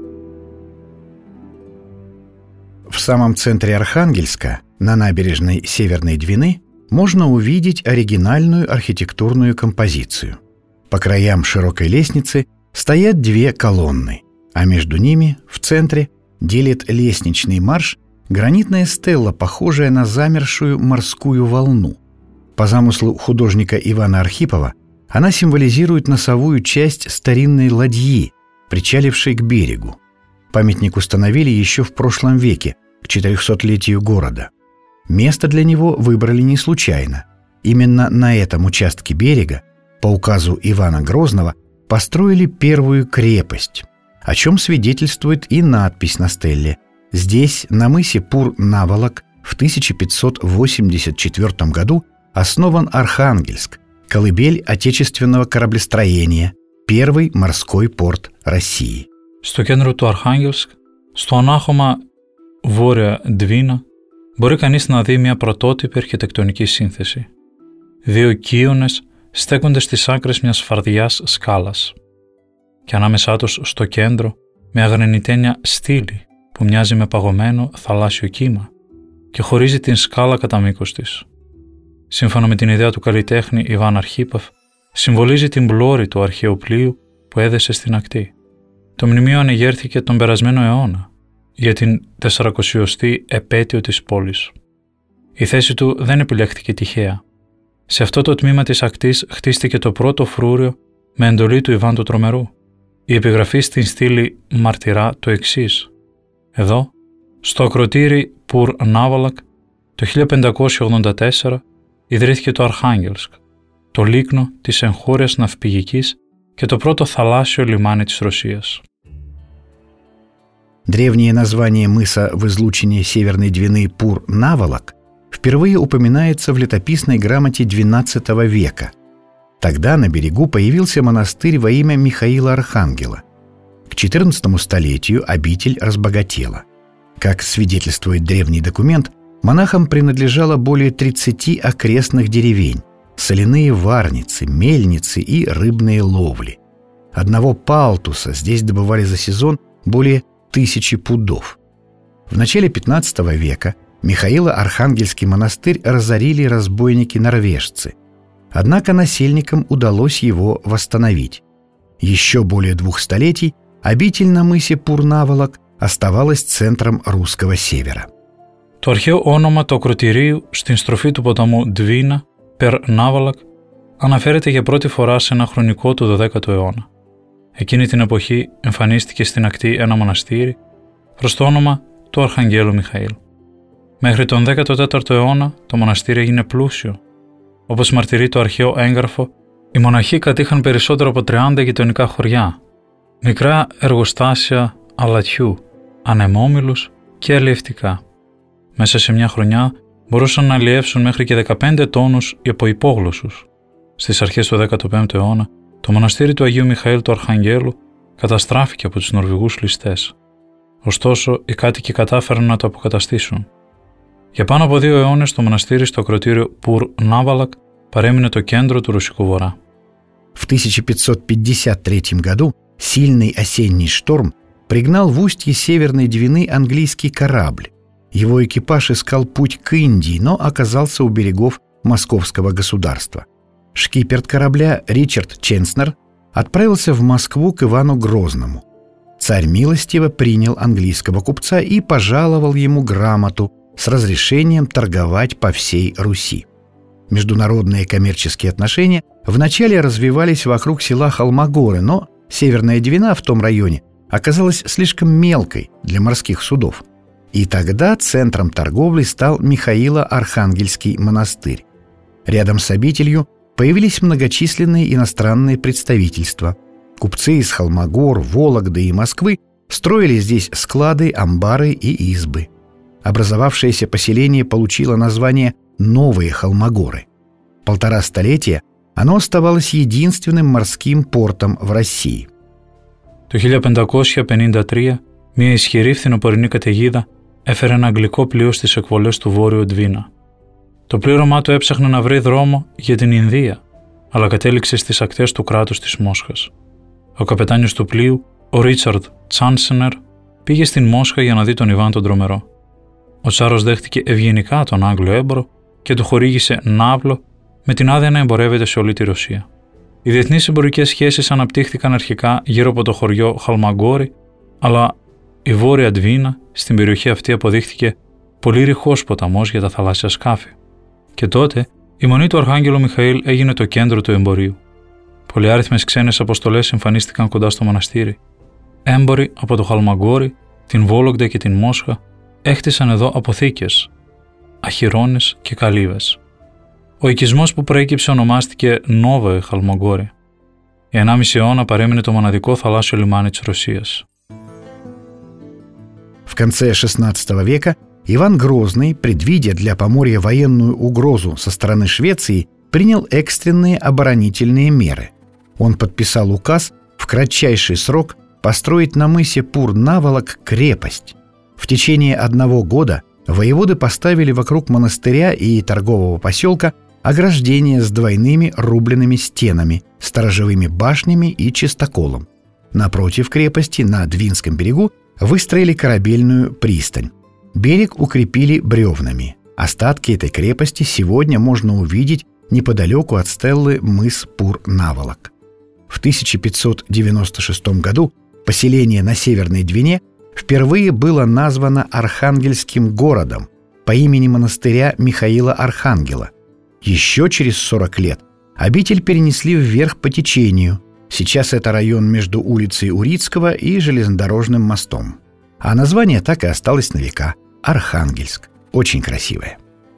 [SPEAKER 7] В самом центре Архангельска, на набережной Северной Двины, можно увидеть оригинальную архитектурную композицию. По краям широкой лестницы стоят две колонны, а между ними, в центре, делит лестничный марш гранитная стелла, похожая на замершую морскую волну. По замыслу художника Ивана Архипова, Она символизирует носовую часть старинной ладьи, причалившей к берегу. Памятник установили еще в прошлом веке, к четырехсотлетию города. Место для него выбрали не случайно. Именно на этом участке берега, по указу Ивана Грозного, построили первую крепость, о чем свидетельствует и надпись на стелле. Здесь, на мысе Пур-Наволок, в тысяча пятьсот восемьдесят четвёртом году основан Архангельск, колыбель отечественного кораблестроения, первый морской порт России.
[SPEAKER 2] Στο κέντρο του Αρχάγγελσκ, στο ανάχωμα βόρεια Δβίνα, μπορεί κανείς να δει μια πρωτότυπη αρχιτεκτονική σύνθεση. Δύο κύονες στέκονται στις άκρες μιας φαρδιάς σκάλας και ανάμεσά τους στο κέντρο μια γρανιτένια στήλη που μοιάζει με παγωμένο θαλάσσιο κύμα και χωρίζει την σκάλα κατά μήκος της. Σύμφωνα με την ιδέα του καλλιτέχνη Ιβάν Αρχίπαφ, συμβολίζει την πλώρη του αρχαίου πλοίου που έδεσε στην ακτή. Το μνημείο ανεγέρθηκε τον περασμένο αιώνα για την τεσσαρακοσιοστή επέτειο της πόλης. Η θέση του δεν επιλέχθηκε τυχαία. Σε αυτό το τμήμα της ακτής χτίστηκε το πρώτο φρούριο με εντολή του Ιβάν του Τρομερού. Η επιγραφή στην στήλη μαρτυρά το εξής. Εδώ, στο ακροτήρι Πουρ Νάβολακ, το χίλια πεντακόσια ογδόντα τέσσερα ιδρύθηκε το Αρχάγγελσκ, το λίκνο της εγχώριας ναυπηγικής και το πρώτο θαλάσσιο λιμάνι της Ρωσίας.
[SPEAKER 7] Древнее название мыса в излучине Северной Двины Пур-Наволок впервые упоминается в летописной грамоте двенадцатого века. Тогда на берегу появился монастырь во имя Михаила Архангела. К четырнадцатому столетию обитель разбогатела. Как свидетельствует древний документ, монахам принадлежало более тридцати окрестных деревень, соляные варницы, мельницы и рыбные ловли. Одного палтуса здесь добывали за сезон более тысячи пудов. В начале пятнадцатого века Михаило-Архангельский монастырь разорили разбойники-норвежцы. Однако насельникам удалось его восстановить. Еще более двух столетий обитель на мысе Пур-Наволок оставалась центром русского севера.
[SPEAKER 2] Το αρχαίο όνομα του ακροτηρίου στην στροφή του ποταμού Δβίνα, Περ Νάβολακ, αναφέρεται για πρώτη φορά σε ένα χρονικό του δωδέκατου αιώνα. Εκείνη την εποχή εμφανίστηκε στην ακτή ένα μοναστήρι προς το όνομα του Αρχαγγέλου Μιχαήλ. Μέχρι τον δέκατο τέταρτο αιώνα το μοναστήρι έγινε πλούσιο. Όπως μαρτυρεί το αρχαίο έγγραφο, οι μοναχοί κατήχαν περισσότερο από τριάντα γειτονικά χωριά, μικρά εργοστάσια αλατιού, ανεμόμυλους και αλλιευτικά. Μέσα σε μια χρονιά μπορούσαν να αλλιεύσουν μέχρι και δεκαπέντε τόνους από υπόγλωσσους. Στις αρχές του δέκατου πέμπτου αιώνα, το μοναστήρι του Αγίου Μιχαήλ του Αρχαγγέλου καταστράφηκε από τους Νορβηγούς ληστές. Ωστόσο, οι κάτοικοι κατάφεραν να το αποκαταστήσουν. Για πάνω από δύο αιώνες, το μοναστήρι στο ακροτήριο Πουρ Νάβολακ παρέμεινε το κέντρο του Ρωσικού Βορρά.
[SPEAKER 7] В тысяча пятьсот пятьдесят третьем году сильный осенний шторм пригнал в устье Северной Двины английский корабль. Его экипаж искал путь к Индии, но оказался у берегов Московского государства. Шкиперт корабля Ричард Ченснер отправился в Москву к Ивану Грозному. Царь милостиво принял английского купца и пожаловал ему грамоту с разрешением торговать по всей Руси. Международные коммерческие отношения вначале развивались вокруг села Холмогоры, но Северная Двина в том районе оказалась слишком мелкой для морских судов. И тогда центром торговли стал Михаило-Архангельский монастырь. Рядом с обителью появились многочисленные иностранные представительства. Купцы из Холмогор, Вологды и Москвы строили здесь склады, амбары и избы. Образовавшееся поселение получило название «Новые Холмогоры». Полтора столетия оно оставалось единственным морским портом в России.
[SPEAKER 2] Το χίλια πεντακόσια πενήντα τρία, μια ισχυρή φθινοπορεινή καταιγίδα έφερε ένα αγγλικό πλοίο στις εκβολές του Βόρειου Ντβίνα. Το πλήρωμά του έψαχνε να βρει δρόμο για την Ινδία, αλλά κατέληξε στις ακτές του κράτους της Μόσχας. Ο καπετάνιος του πλοίου, ο Ρίτσαρντ Τσάνσενερ, πήγε στην Μόσχα για να δει τον Ιβάν τον Τρομερό. Ο Τσάρος δέχτηκε ευγενικά τον Άγγλο έμπορο και του χορήγησε ναύλο με την άδεια να εμπορεύεται σε όλη τη Ρωσία. Οι διεθνείς εμπορικές σχέσεις αναπτύχθηκαν αρχικά γύρω από το χωριό Χαλμαγκόρι, αλλά η Βόρεια Ντβίνα στην περιοχή αυτή αποδείχθηκε πολύ ρηχός ποταμός για τα θαλάσσια σκάφη. Και τότε η μονή του Αρχάγγελου Μιχαήλ έγινε το κέντρο του εμπορίου. πολυάριθμες ξένες αποστολές εμφανίστηκαν κοντά στο μοναστήρι. Έμποροι από το Χαλμαγκόρι, την Βόλογδα και την Μόσχα έχτισαν εδώ αποθήκες, αχυρώνες και καλύβες. Ο οικισμός που προέκυψε ονομάστηκε Νόβοε Χαλμαγκόρι. Για ενάμιση αιώνα παρέμεινε το μοναδικό θαλάσσιο λιμάνι της Ρωσίας.
[SPEAKER 7] В конце шестнадцатого века Иван Грозный, предвидя для Поморья военную угрозу со стороны Швеции, принял экстренные оборонительные меры. Он подписал указ в кратчайший срок построить на мысе Пур-Наволок крепость. В течение одного года воеводы поставили вокруг монастыря и торгового поселка ограждения с двойными рубленными стенами, сторожевыми башнями и чистоколом. Напротив крепости, на Двинском берегу, выстроили корабельную пристань. Берег укрепили бревнами. Остатки этой крепости сегодня можно увидеть неподалеку от стеллы мыс Пур-Наволок. В тысяча пятьсот девяносто шестом году поселение на Северной Двине впервые было названо Архангельским городом по имени монастыря Михаила Архангела. Еще через сорок лет обитель перенесли вверх по течению. Сейчас это район между улицей Урицкого и железнодорожным мостом. А название так и осталось на века – Архангельск. Очень красивое.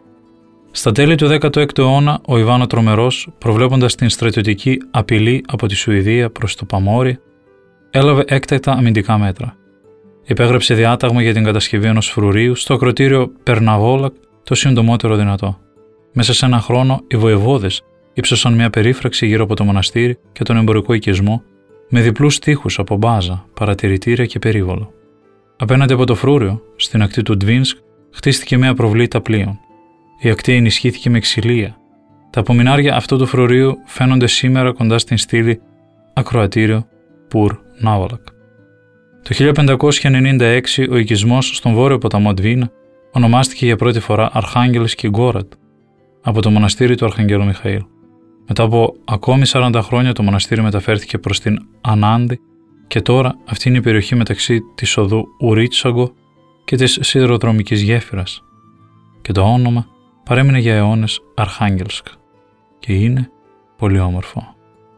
[SPEAKER 2] Στα τέλη του δέκατου έκτου αιώνα, ο Ιβάν ο Τρομερός, προβλέποντας την στρατιωτική απειλή από τη Σουηδία προς το Παμόρι, έλαβε έκτακτα αμυντικά μέτρα. Υπέγραψε διάταγμα για την κατασκευή ενός φρουρίου στο ακροτήριο Περναβόλακ το συντομότερο δυνατό. Μέσα σε ένα χρόνο, οι βοεβόδες ύψωσαν μια περίφραξη γύρω από το μοναστήρι και τον εμπορικό οικισμό, με διπλούς τοίχους από μπάζα, παρατηρητήρια και περίβολο. Απέναντι από το φρούριο, στην ακτή του Ντβίνσκ, χτίστηκε μια προβλήτα πλοίων. Η ακτή ενισχύθηκε με ξυλία. Τα απομεινάρια αυτού του φρουρίου φαίνονται σήμερα κοντά στην στήλη ακροατήριο Πουρ-Νάβολακ. Το χίλια πεντακόσια ενενήντα έξι ο οικισμός στον βόρειο ποταμό Ντβίνα ονομάστηκε για πρώτη φορά Αρχάγγελσκι Γκόραντ από το μοναστήρι του Αρχαγγέλου Μιχαήλ. Μετά από ακόμη σαράντα χρόνια το μοναστήρι μεταφέρθηκε προς την Ανάντι και τώρα αυτή είναι η περιοχή μεταξύ της οδού Ουρίτσαγκο και της σιδηροδρομικής γέφυρας. Και το όνομα παρέμεινε για αιώνες Αρχάγγελσκ και είναι πολύ όμορφο.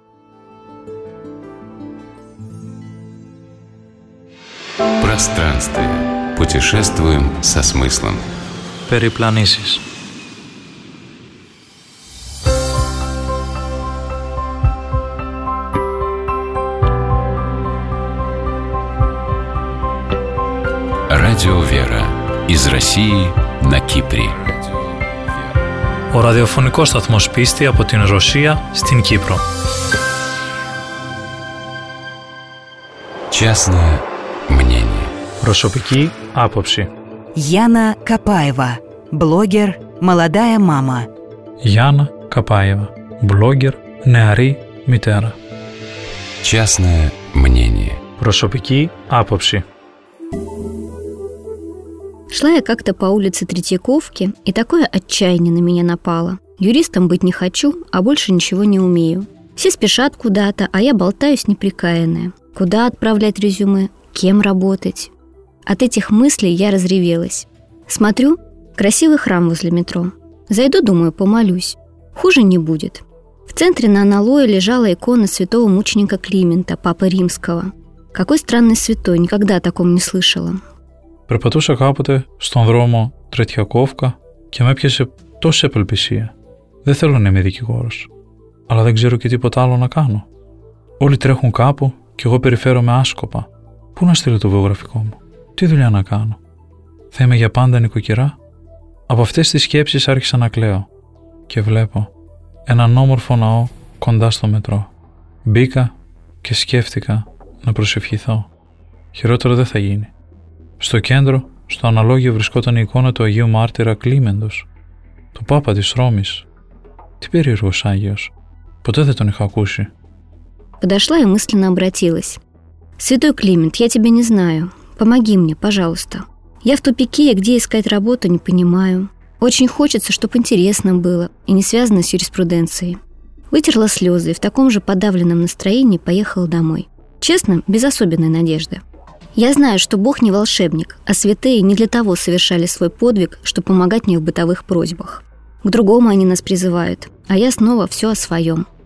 [SPEAKER 1] Пространствие. Путешествуем со смыслом.
[SPEAKER 2] Περιπλανήσεις.
[SPEAKER 1] Радио «Вера» из России на Кипре.
[SPEAKER 2] Ο ραδιοφωνικός σταθμός Πίστη από την Ρωσία στην Κύπρο.
[SPEAKER 1] Частное мнение.
[SPEAKER 2] Προσωπική άποψη.
[SPEAKER 4] Яна Капаева, блогер «Молодая мама».
[SPEAKER 2] Γιάννα Καπάεβα, blogger, νεαρή μητέρα.
[SPEAKER 1] Частное мнение.
[SPEAKER 2] Προσωπική άποψη.
[SPEAKER 8] Шла я как-то по улице Третьяковки, и такое отчаяние на меня напало. Юристом быть не хочу, а больше ничего не умею. Все спешат куда-то, а я болтаюсь неприкаянная. Куда отправлять резюме? Кем работать? От этих мыслей я разревелась. Смотрю, красивый храм возле метро. Зайду, думаю, помолюсь. Хуже не будет. В центре на аналое лежала икона святого мученика Климента, Папы Римского. Какой странный святой, никогда о таком не слышала.
[SPEAKER 2] Περπατούσα κάποτε στον δρόμο Τρετιακόφκα και με έπιασε τόση απελπισία. Δεν θέλω να είμαι δικηγόρος, αλλά δεν ξέρω και τίποτα άλλο να κάνω. Όλοι τρέχουν κάπου και εγώ περιφέρομαι άσκοπα. Πού να στείλω το βιογραφικό μου, τι δουλειά να κάνω. Θα είμαι για πάντα νοικοκυρά. Από αυτές τις σκέψεις άρχισα να κλαίω και βλέπω έναν όμορφο ναό κοντά στο μετρό. Μπήκα και σκέφτηκα να προσευχηθώ. Χειρότερο δεν θα γίνει. Στο κέντρο, στο αναλόγιο, βρισκόταν η εικόνα του Αγίου Μάρτυρα Κλίμεντος, του Πάπα της Ρώμης. Τι περίεργος Άγιος, ποτέ δεν τον είχα ακούσει.
[SPEAKER 8] Подошла и мысленно обратилась. «Святой Климент, я тебя не знаю. Помоги мне, пожалуйста. Я в тупике, и где искать работу, не понимаю. Очень хочется, чтобы интересно было и не связано с юриспруденцией». Вытерла слезы и в таком же подавленном настроении поехала домой. Честно, без особенной надежды. Я знаю, что Бог не волшебник, а святые не для того совершали свой подвиг, чтобы помогать мне в бытовых просьбах. К другому они нас призывают, а я снова все о своем.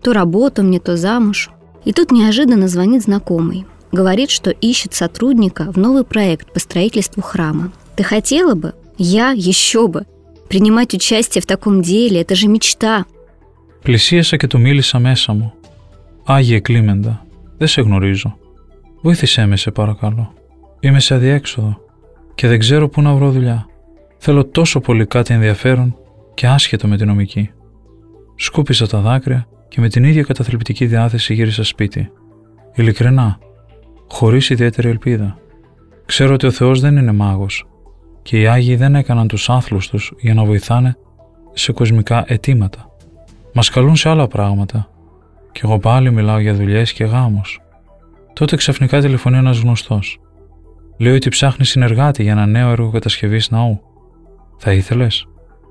[SPEAKER 8] То работу мне, то замуж. И тут неожиданно звонит знакомый. Говорит, что ищет сотрудника в новый проект по строительству храма. Ты хотела бы? Я? Еще бы. Принимать участие в таком деле – это же мечта.
[SPEAKER 2] Πλησίασα και του μίλησα μέσα μου. Άγιε Κλίμεντα, δεν σε γνωρίζω. Βοήθησέ με, σε παρακαλώ. Είμαι σε αδιέξοδο και δεν ξέρω πού να βρω δουλειά. Θέλω τόσο πολύ κάτι ενδιαφέρον και άσχετο με τη νομική. Σκούπισα τα δάκρυα και με την ίδια καταθλιπτική διάθεση γύρισα σπίτι. Ειλικρινά, χωρίς ιδιαίτερη ελπίδα. Ξέρω ότι ο Θεός δεν είναι μάγος και οι Άγιοι δεν έκαναν τους άθλους τους για να βοηθάνε σε κοσμικά αιτήματα. Μας καλούν σε άλλα πράγματα και εγώ πάλι μιλάω για δουλειές και γάμους. Τότε ξαφνικά τηλεφωνεί ένας γνωστός. Λέει ότι ψάχνει συνεργάτη για ένα νέο έργο κατασκευής ναού. Θα ήθελες?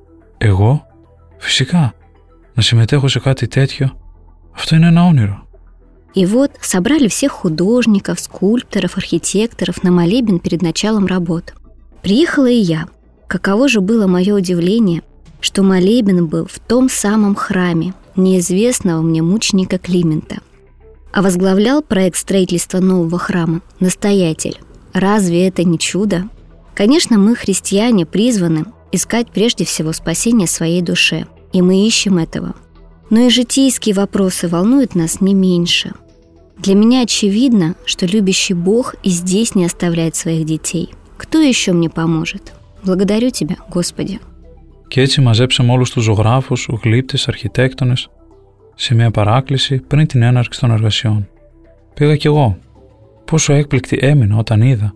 [SPEAKER 2] Εγώ? Φυσικά. Να συμμετέχω σε κάτι τέτοιο, αυτό είναι ένα όνειρο.
[SPEAKER 8] И вот собрали всех художников, скульпторов, архитекторов на молебен перед началом работ. Приехала и я. Каково же было мое удивление, что молебен был в том самом храме неизвестного мне мученика Климента. А возглавлял проект строительства нового храма настоятель. Разве это не чудо? Конечно, мы, христиане, призваны искать прежде всего спасение своей душе, и мы ищем этого. Но и житейские вопросы волнуют нас не меньше. Для меня очевидно, что любящий Бог и здесь не оставляет своих детей. Кто еще мне поможет? Благодарю Тебя, Господи.
[SPEAKER 2] Και έτσι μαζέψαμε όλους τους ζωγράφους, γλύπτες, αρχιτέκτονες σε μια παράκληση πριν την έναρξη των εργασιών. Πήγα κι εγώ. Πόσο έκπληκτη έμεινα όταν είδα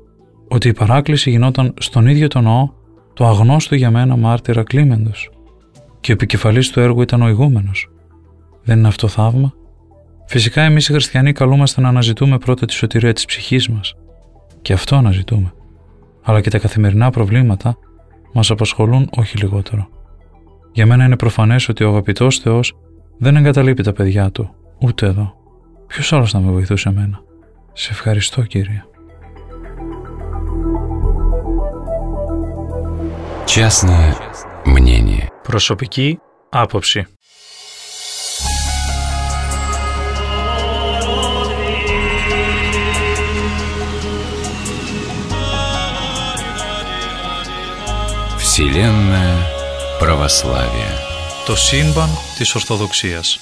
[SPEAKER 2] ότι η παράκληση γινόταν στον ίδιο τον ναό του αγνώστου για μένα μάρτυρα Κλίμεντος και ο επικεφαλής του έργου ήταν ο ηγούμενος. Δεν είναι αυτό θαύμα? Φυσικά εμείς οι χριστιανοί καλούμαστε να αναζητούμε πρώτα τη σωτηρία της ψυχής μας. Και αυτό αναζητούμε. Αλλά και τα καθημερινά προβλήματα μας απασχολούν όχι λιγότερο. Για μένα είναι προφανές ότι ο αγαπητός Θεός δεν εγκαταλείπει τα παιδιά Του, ούτε εδώ. Ποιος άλλος θα με βοηθούσε εμένα? Σε ευχαριστώ, Κύριε.
[SPEAKER 1] Частное мнение.
[SPEAKER 2] Προσωπική άποψη.
[SPEAKER 1] Вселенная православия.
[SPEAKER 2] Το σύμπαν της Ορθοδοξίας.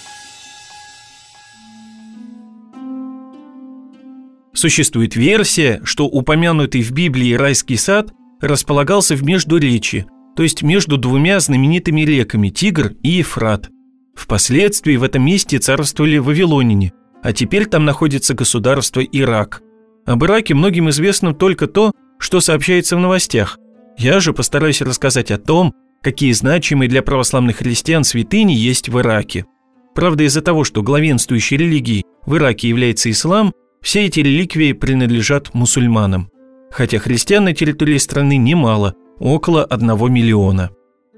[SPEAKER 9] Существует версия, что упомянутый в Библии райский сад располагался в Междуречье, то есть между двумя знаменитыми реками Тигр и Ефрат. Впоследствии в этом месте царствовали вавилоняне, а теперь там находится государство Ирак. Об Ираке многим известно только то, что сообщается в новостях. Я же постараюсь рассказать о том, какие значимые для православных христиан святыни есть в Ираке. Правда, из-за того, что главенствующей религией в Ираке является ислам, все эти реликвии принадлежат мусульманам. Хотя христиан на территории страны немало, около одного миллиона.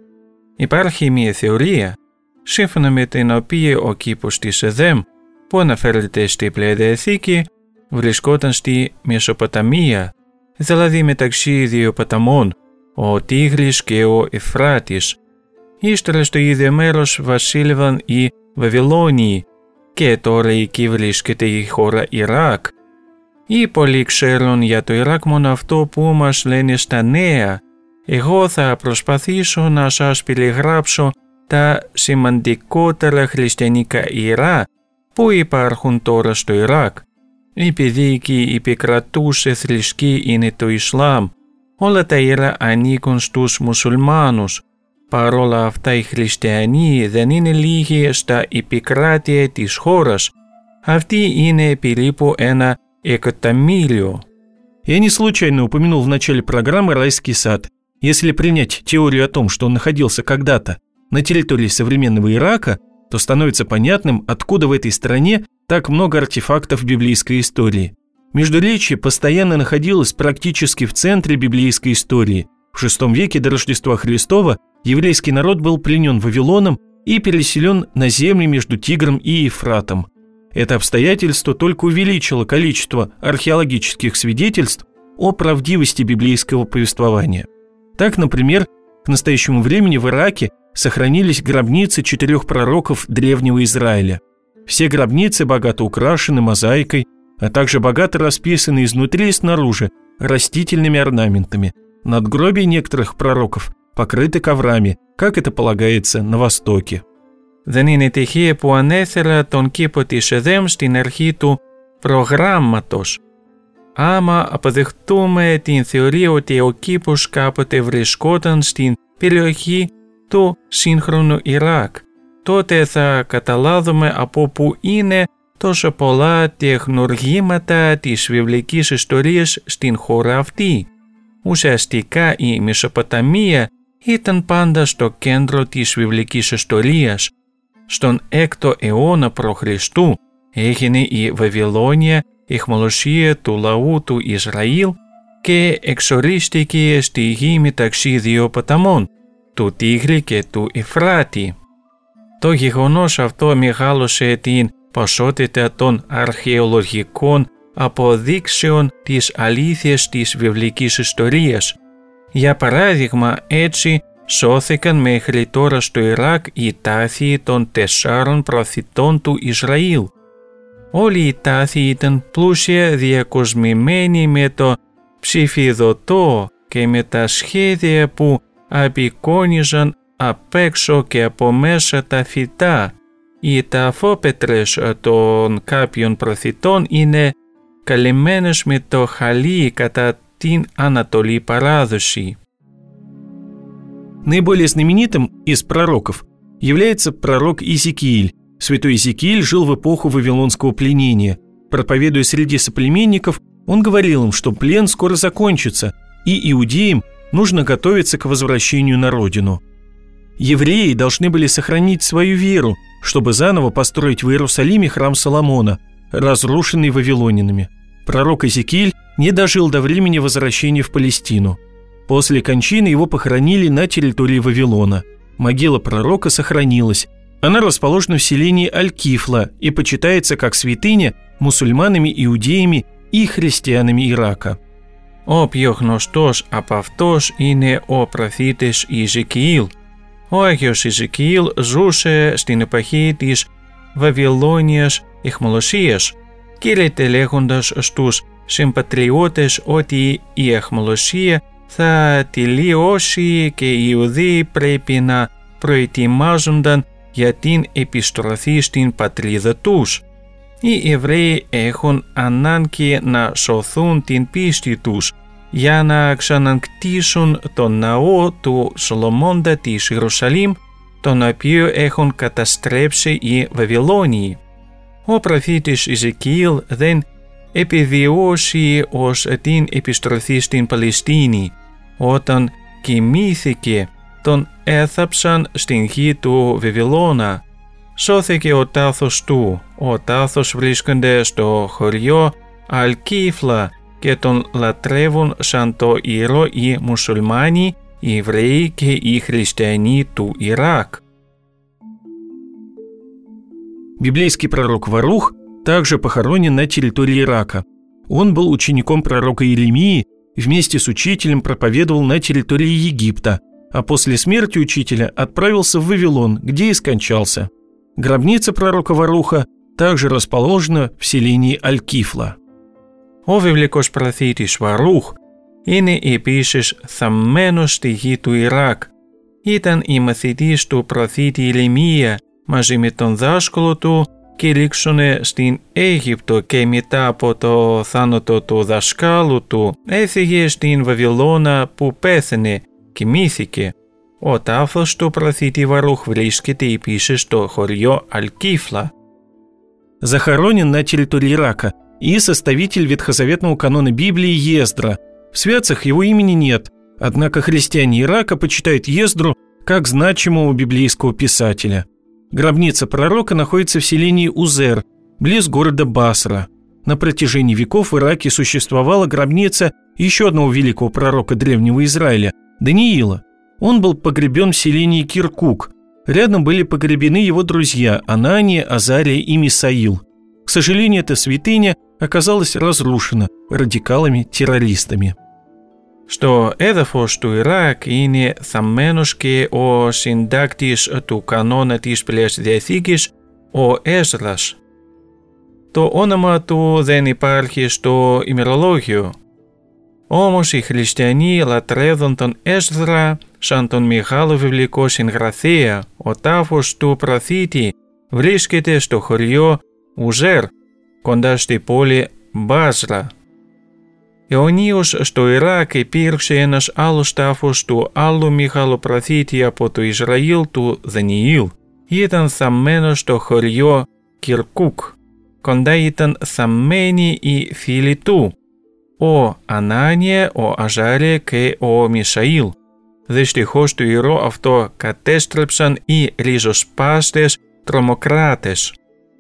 [SPEAKER 10] Υπάρχει μια θεωρία, σύμφωνα με την οποία ο κήπος της Εδέμ, που αναφέρεται στη Πλεία Διαθήκη, βρισκόταν στη Μεσοποταμία, δηλαδή μεταξύ δύο ποταμών, ο Τίγρης και ο Εφράτης. Ύστερα στο ίδιο μέρος βασίλευαν οι Βαβυλώνιοι και τώρα εκεί βρίσκεται η χώρα Ιράκ. Οι πολλοί ξέρουν για το Ιράκ μόνο αυτό που μας λένε στα νέα. Εγώ θα προσπαθήσω να σας περιγράψω τα σημαντικότερα χριστιανικά ιερά που υπάρχουν τώρα στο Ιράκ. Επειδή εκεί επικρατούσε θρησκεία είναι το Ισλάμ, όλα τα ιερά ανήκουν στους μουσουλμάνους. Παρόλα αυτά οι χριστιανοί δεν είναι λίγοι στα επικράτεια της χώρας. Αυτοί είναι περίπου ένα εκατομμύριο.
[SPEAKER 9] Я не случайно упомянул в начале программы райский сад. Если принять теорию о том, что он находился когда-то на территории современного Ирака, то становится понятным, откуда в этой стране так много артефактов библейской истории. Междуречье постоянно находилось практически в центре библейской истории. В шестом веке до Рождества Христова еврейский народ был пленен Вавилоном и переселен на земли между Тигром и Ефратом. Это обстоятельство только увеличило количество археологических свидетельств о правдивости библейского повествования. Так, например, к настоящему времени в Ираке сохранились гробницы четырех пророков древнего Израиля. Все гробницы богато украшены мозаикой, а также богато расписаны изнутри и снаружи растительными орнаментами. Надгробия некоторых пророков покрыты коврами, как это полагается на Востоке.
[SPEAKER 10] Δεν είναι τυχαίο που ανέφερα τον κήπο της Εδέμ στην αρχή του προγράμματος. Άμα αποδεχτούμε την θεωρία ότι ο κήπος κάποτε βρισκόταν στην περιοχή του σύγχρονου Ιράκ, τότε θα καταλάβουμε από πού είναι τόσο πολλά τεχνουργήματα της βιβλικής ιστορίας στην χώρα αυτή. Ουσιαστικά η Μεσοποταμία ήταν πάντα στο κέντρο της βιβλικής ιστορίας. Στον έκτο αιώνα π.Χ. έγινε η Βαβυλώνια αιχμαλωσία του λαού του Ισραήλ και εξορίστηκε στη γη μεταξύ δύο ποταμών, του Τίγρη και του Εφράτη. Το γεγονός αυτό μεγάλωσε την ποσότητα των αρχαιολογικών αποδείξεων της αλήθειας της βιβλικής ιστορίας. Για παράδειγμα, έτσι σώθηκαν μέχρι τώρα στο Ιράκ οι τάφοι των τεσσάρων προφητών του Ισραήλ. Όλοι οι τάφοι ήταν πλούσια διακοσμημένοι με το ψηφιδωτό και με τα σχέδια που απεικόνιζαν απ' έξω και από μέσα τα φυτά. Οι ταφόπετρες των κάποιων προφητών είναι καλυμμένες με το χαλί κατά την Ανατολή παράδοση.
[SPEAKER 9] Наиболее знаменитым из пророков является пророк Иезекииль. Святой Иезекииль жил в эпоху вавилонского пленения. Проповедуя среди соплеменников, он говорил им, что плен скоро закончится, и иудеям нужно готовиться к возвращению на родину. Евреи должны были сохранить свою веру, чтобы заново построить в Иерусалиме храм Соломона, разрушенный вавилонянами. Пророк Иезекииль не дожил до времени возвращения в Палестину. После кончины его похоронили на территории Вавилона. Могила пророка сохранилась. Она расположена в селении Аль-Кифла и почитается как святыня мусульманами, иудеями и христианами Ирака.
[SPEAKER 10] Ο πιο γνωστός από αυτός είναι ο προφήτης Ιεζεκιήλ. Ο Άγιος Ιεζεκιήλ ζούσε στην εποχή της Βαβυλώνιας αιχμαλωσίας, κήρυτε λέγοντας στους συμπατριώτες ότι η αιχμαλωσία θα τελειώσει και οι Ιουδαίοι πρέπει να προετοιμάζονταν για την επιστροφή στην πατρίδα τους. Οι Εβραίοι έχουν ανάγκη να σωθούν την πίστη τους για να ξανακτήσουν τον ναό του Σολομώντα της Ιερουσαλήμ, τον οποίο έχουν καταστρέψει οι Βαβυλώνιοι. Ο προφήτης Ιεζεκιήλ δεν επιβιώσει ως την επιστροφή στην Παλαιστίνη. Όταν κοιμήθηκε, τον έθαψαν στην γη του Βαβυλώνα. Σώθηκε ο τάφος του. Ο τάφος βρίσκονται στο χωριό Αλ-Κίφλα και τον λατρεύουν σαν το ιερό οι μουσουλμάνοι, οι Εβραίοι και οι χριστιανοί του Ιράκ.
[SPEAKER 9] Библейский пророк Варух также похоронен на территории Ирака. Он был учеником пророка Иеремии, вместе с учителем проповедовал на территории Египта, а после смерти учителя отправился в Вавилон, где и скончался. Гробница пророка Варуха также расположена в селении Аль-Кифла.
[SPEAKER 10] Ο βιβλικός προφήτης Βαρούχ είναι επίσης θαμμένος στη γη του Ιράκ. Ήταν η μαθητής του προφήτη Ιερεμία. Μαζί με τον δάσκαλο του κηρύξουνε στην Αίγυπτο και μετά από το θάνατο του δασκάλου του έφυγε στην Βαβυλώνα που πέθανε, κοιμήθηκε. Ο τάφος του προφήτη Βαρούχ βρίσκεται επίσης στο χωριό Αλ-Κίφλα.
[SPEAKER 9] Захоронен на территории Ирака и составитель ветхозаветного канона Библии Ездра. В святцах его имени нет, однако христиане Ирака почитают Ездру как значимого библейского писателя. Гробница пророка находится в селении Узер, близ города Басра. На протяжении веков в Ираке существовала гробница еще одного великого пророка древнего Израиля, Даниила. Он был погребен в селении Киркук. Рядом были погребены его друзья Анания, Азария и Мисаил. К сожалению, эта святыня оказалась разрушена радикалами-террористами.
[SPEAKER 10] Στο έδαφος του Ιράκ είναι θαμμένος και ο συντάκτης του κανόνα της Παλαιάς Διαθήκης, ο Έσδρας. Το όνομα του δεν υπάρχει στο ημερολόγιο. Όμως οι χριστιανοί λατρεύουν τον Έσδρα σαν τον μεγάλο βιβλικό συγγραφέα. Ο τάφος του προφήτη βρίσκεται στο χωριό Ουζέρ, κοντά στη πόλη Μπάζρα. Αιωνίως στο Ιράκ υπήρξε ένας άλλος τάφος του άλλου μεγάλου προφήτη από το Ισραήλ, του Δανιήλ. Ήταν θαμμένος στο χωριό Κυρκούκ. Κοντά ήταν θαμμένοι οι φίλοι του, ο Ανάνια, ο Αζάρια και ο Μισαήλ. Δυστυχώς το ιερό αυτό κατέστρεψαν οι ριζοσπάστες τρομοκράτες.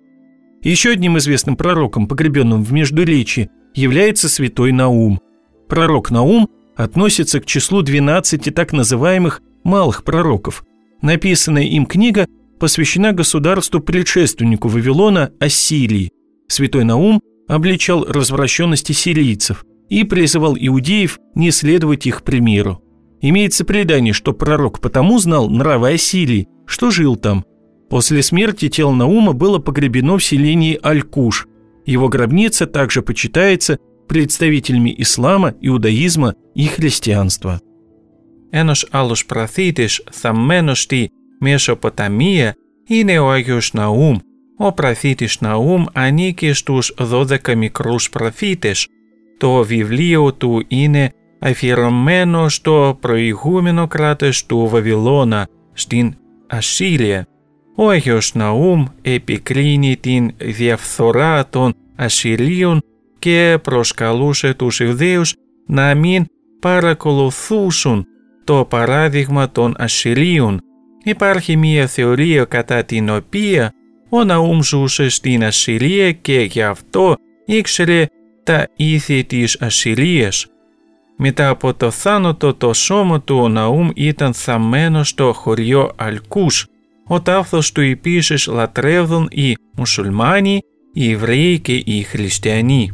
[SPEAKER 9] Еще одним известным пророком, погребенным в Междуречии, является святой Наум. Пророк Наум относится к числу двенадцати так называемых малых пророков. Написанная им книга посвящена государству-предшественнику Вавилона Ассирии. Святой Наум обличал развращенности сирийцев и призывал иудеев не следовать их примеру. Имеется предание, что пророк потому знал нравы Ассирии, что жил там. После смерти тело Наума было погребено в селении Аль-Куш. Его гробница также почитается представителями ислама, иудаизма и христианства.
[SPEAKER 10] Ένας άλλος προφήτης θαμμένος στη Μεσοποταμία είναι ο Άγιος Ναούμ. Ο προφήτης Ναούμ ανήκει στους δώδεκα μικρούς προφήτες. Το βιβλίο του είναι αφιερωμένο στο προηγούμενο κράτος του Βαβυλώνα, στην Ασσύρια. Ο Άγιος Ναούμ επικρίνει την διαφθορά των Ασσυρίων και προσκαλούσε τους Ιουδαίους να μην παρακολουθούσουν το παράδειγμα των Ασσυρίων. Υπάρχει μία θεωρία κατά την οποία ο Ναούμ ζούσε στην Ασσυρία και γι' αυτό ήξερε τα ήθη της Ασσυρίας. Μετά από το θάνατο το σώμα του ο Ναούμ ήταν θαμμένο στο χωριό Αλκούς. Ο τάφος του επίσης λατρεύουν οι μουσουλμάνοι, οι Евреи και οι Χριστιανοί.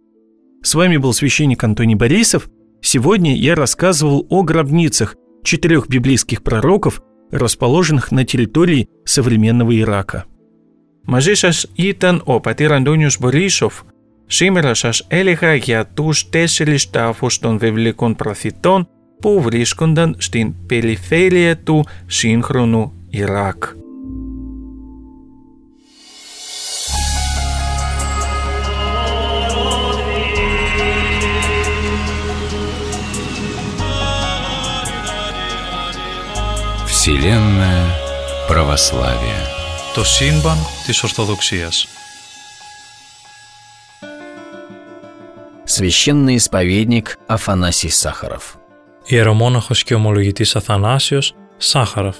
[SPEAKER 9] С вами был священник Антоний Борисов. Сегодня я рассказывал о гробницах четырех библейских пророков, расположенных на территории современного Ирака.
[SPEAKER 10] Μαζί σας ήταν ο πατήρ Αντώνιος Μπορίσοφ. Σήμερα σας έλεγα για τους τέσσερις τάφους των βιβλικών προφητών που βρίσκονταν στην περιφέρεια του σύγχρονου Ιράκ.
[SPEAKER 1] Вселенная православия.
[SPEAKER 2] Το σύμπαν της Ορθοδοξίας.
[SPEAKER 5] Священный исповедник Афанасий Сахаров.
[SPEAKER 2] Ιερομόναχος και ομολογητής Αθανάσιος Σάχαροφ.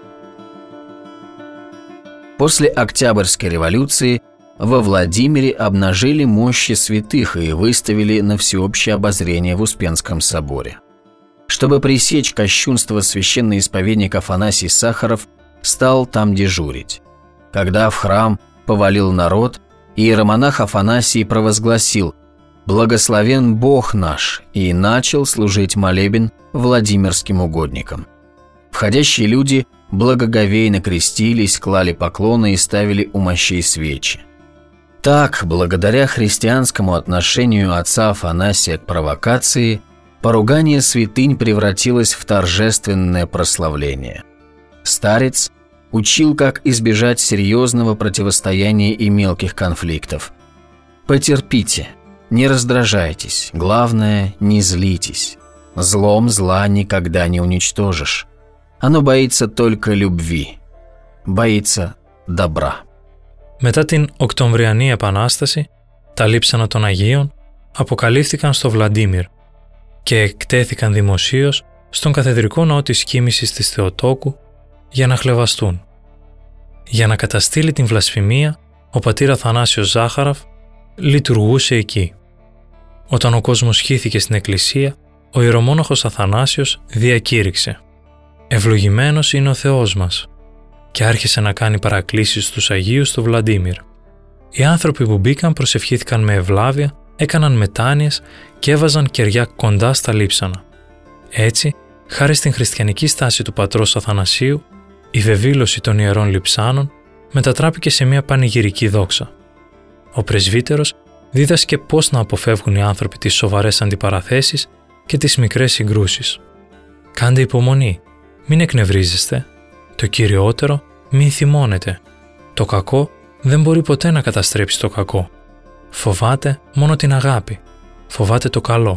[SPEAKER 5] После Октябрьской революции во Владимире обнажили мощи святых и выставили на всеобщее обозрение в Успенском соборе. Чтобы пресечь кощунство, священный исповедник Афанасий Сахаров стал там дежурить. Когда в храм повалил народ, иеромонах Афанасий провозгласил «Благословен Бог наш» и начал служить молебен владимирским угодникам. Входящие люди благоговейно крестились, клали поклоны и ставили у мощей свечи. Так, благодаря христианскому отношению отца Афанасия к провокации, поругание святынь превратилось в торжественное прославление. Старец учил, как избежать серьезного противостояния и мелких конфликтов. Потерпите, не раздражайтесь, главное, не злитесь. Злом зла никогда не уничтожишь. Оно боится только любви, боится добра.
[SPEAKER 2] Μετά την Οκτωβριανή Επανάσταση, τα λείψανα των Αγίων αποκαλύφθηκαν στο Βλαντίμιρ και εκτέθηκαν δημοσίως στον καθεδρικό ναό της Κοίμησης της Θεοτόκου για να χλευαστούν. Για να καταστήλει την βλασφημία, ο πατήρ Αθανάσιος Ζάχαροφ λειτουργούσε εκεί. Όταν ο κόσμος χύθηκε στην εκκλησία, ο ιερομόναχος Αθανάσιος διακήρυξε «Ευλογημένος είναι ο Θεός μας» και άρχισε να κάνει παρακλήσεις στους Αγίους στο Βλαντίμιρ. Οι άνθρωποι που μπήκαν προσευχήθηκαν με ευλάβεια, έκαναν μετάνοιες και έβαζαν κεριά κοντά στα λείψανα. Έτσι, χάρη στην χριστιανική στάση του πατρός Αθανασίου, η βεβήλωση των ιερών λειψάνων μετατράπηκε σε μια πανηγυρική δόξα. Ο πρεσβύτερος δίδασκε πώς να αποφεύγουν οι άνθρωποι τις σοβαρές αντιπαραθέσεις και τις μικρές συγκρούσεις. Κάντε υπομονή, μην εκνευρίζεστε. Το κυριότερο, μην θυμώνετε. Το κακό δεν μπορεί ποτέ να καταστρέψει το κακό. Φοβάται μόνο την αγάπη. Φοβάται το καλό.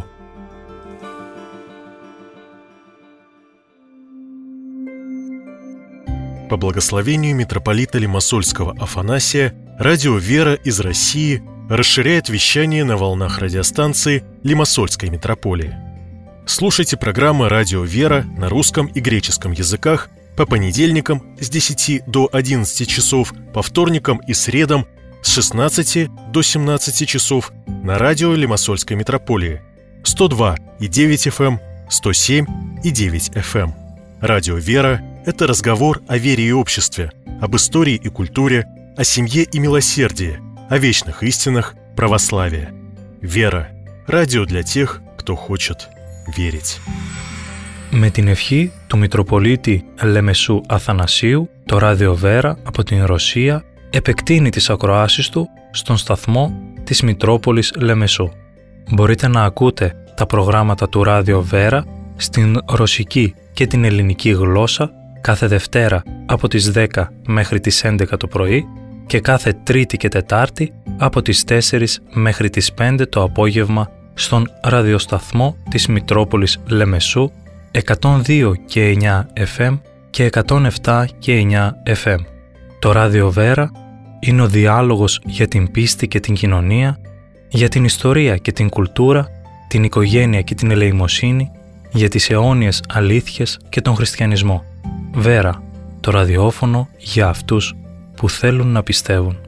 [SPEAKER 11] По благословению митрополита Лимассольского Афанасия, радио «Вера» из России расширяет вещание на волнах радиостанции Лимассольской митрополии. Слушайте программы «Радио «Вера» на русском и греческом языках по понедельникам с десяти до одиннадцати часов, по вторникам и средам с шестнадцати до семнадцати часов на радио Лимассольской митрополии сто два и девять эф эм, сто семь и девять эф эм. Радио «Вера» — это разговор о вере и обществе, об истории и культуре, о семье и милосердии, о вечных истинах православия. «Вера» — радио для тех, кто хочет верить.
[SPEAKER 2] Με την ευχή του Μητροπολίτη Λεμεσού Αθανασίου, το ράδιο Βέρα από την Ρωσία επεκτείνει τις ακροάσεις του στον σταθμό της Μητρόπολης Λεμεσού. Μπορείτε να ακούτε τα προγράμματα του ράδιο Βέρα στην ρωσική και την ελληνική γλώσσα κάθε Δευτέρα από τις δέκα μέχρι τις έντεκα το πρωί και κάθε Τρίτη και Τετάρτη από τις τέσσερις μέχρι τις πέντε το απόγευμα στον ραδιοσταθμό της Μητρόπολης Λεμεσού εκατόν δύο και εννιά εφ εμ και εκατόν επτά και εννιά εφ εμ. Το ράδιο Βέρα είναι ο διάλογος για την πίστη και την κοινωνία, για την ιστορία και την κουλτούρα, την οικογένεια και την ελεημοσύνη, για τις αιώνιες αλήθειες και τον χριστιανισμό. Βέρα, το ραδιόφωνο για αυτούς που θέλουν να πιστεύουν.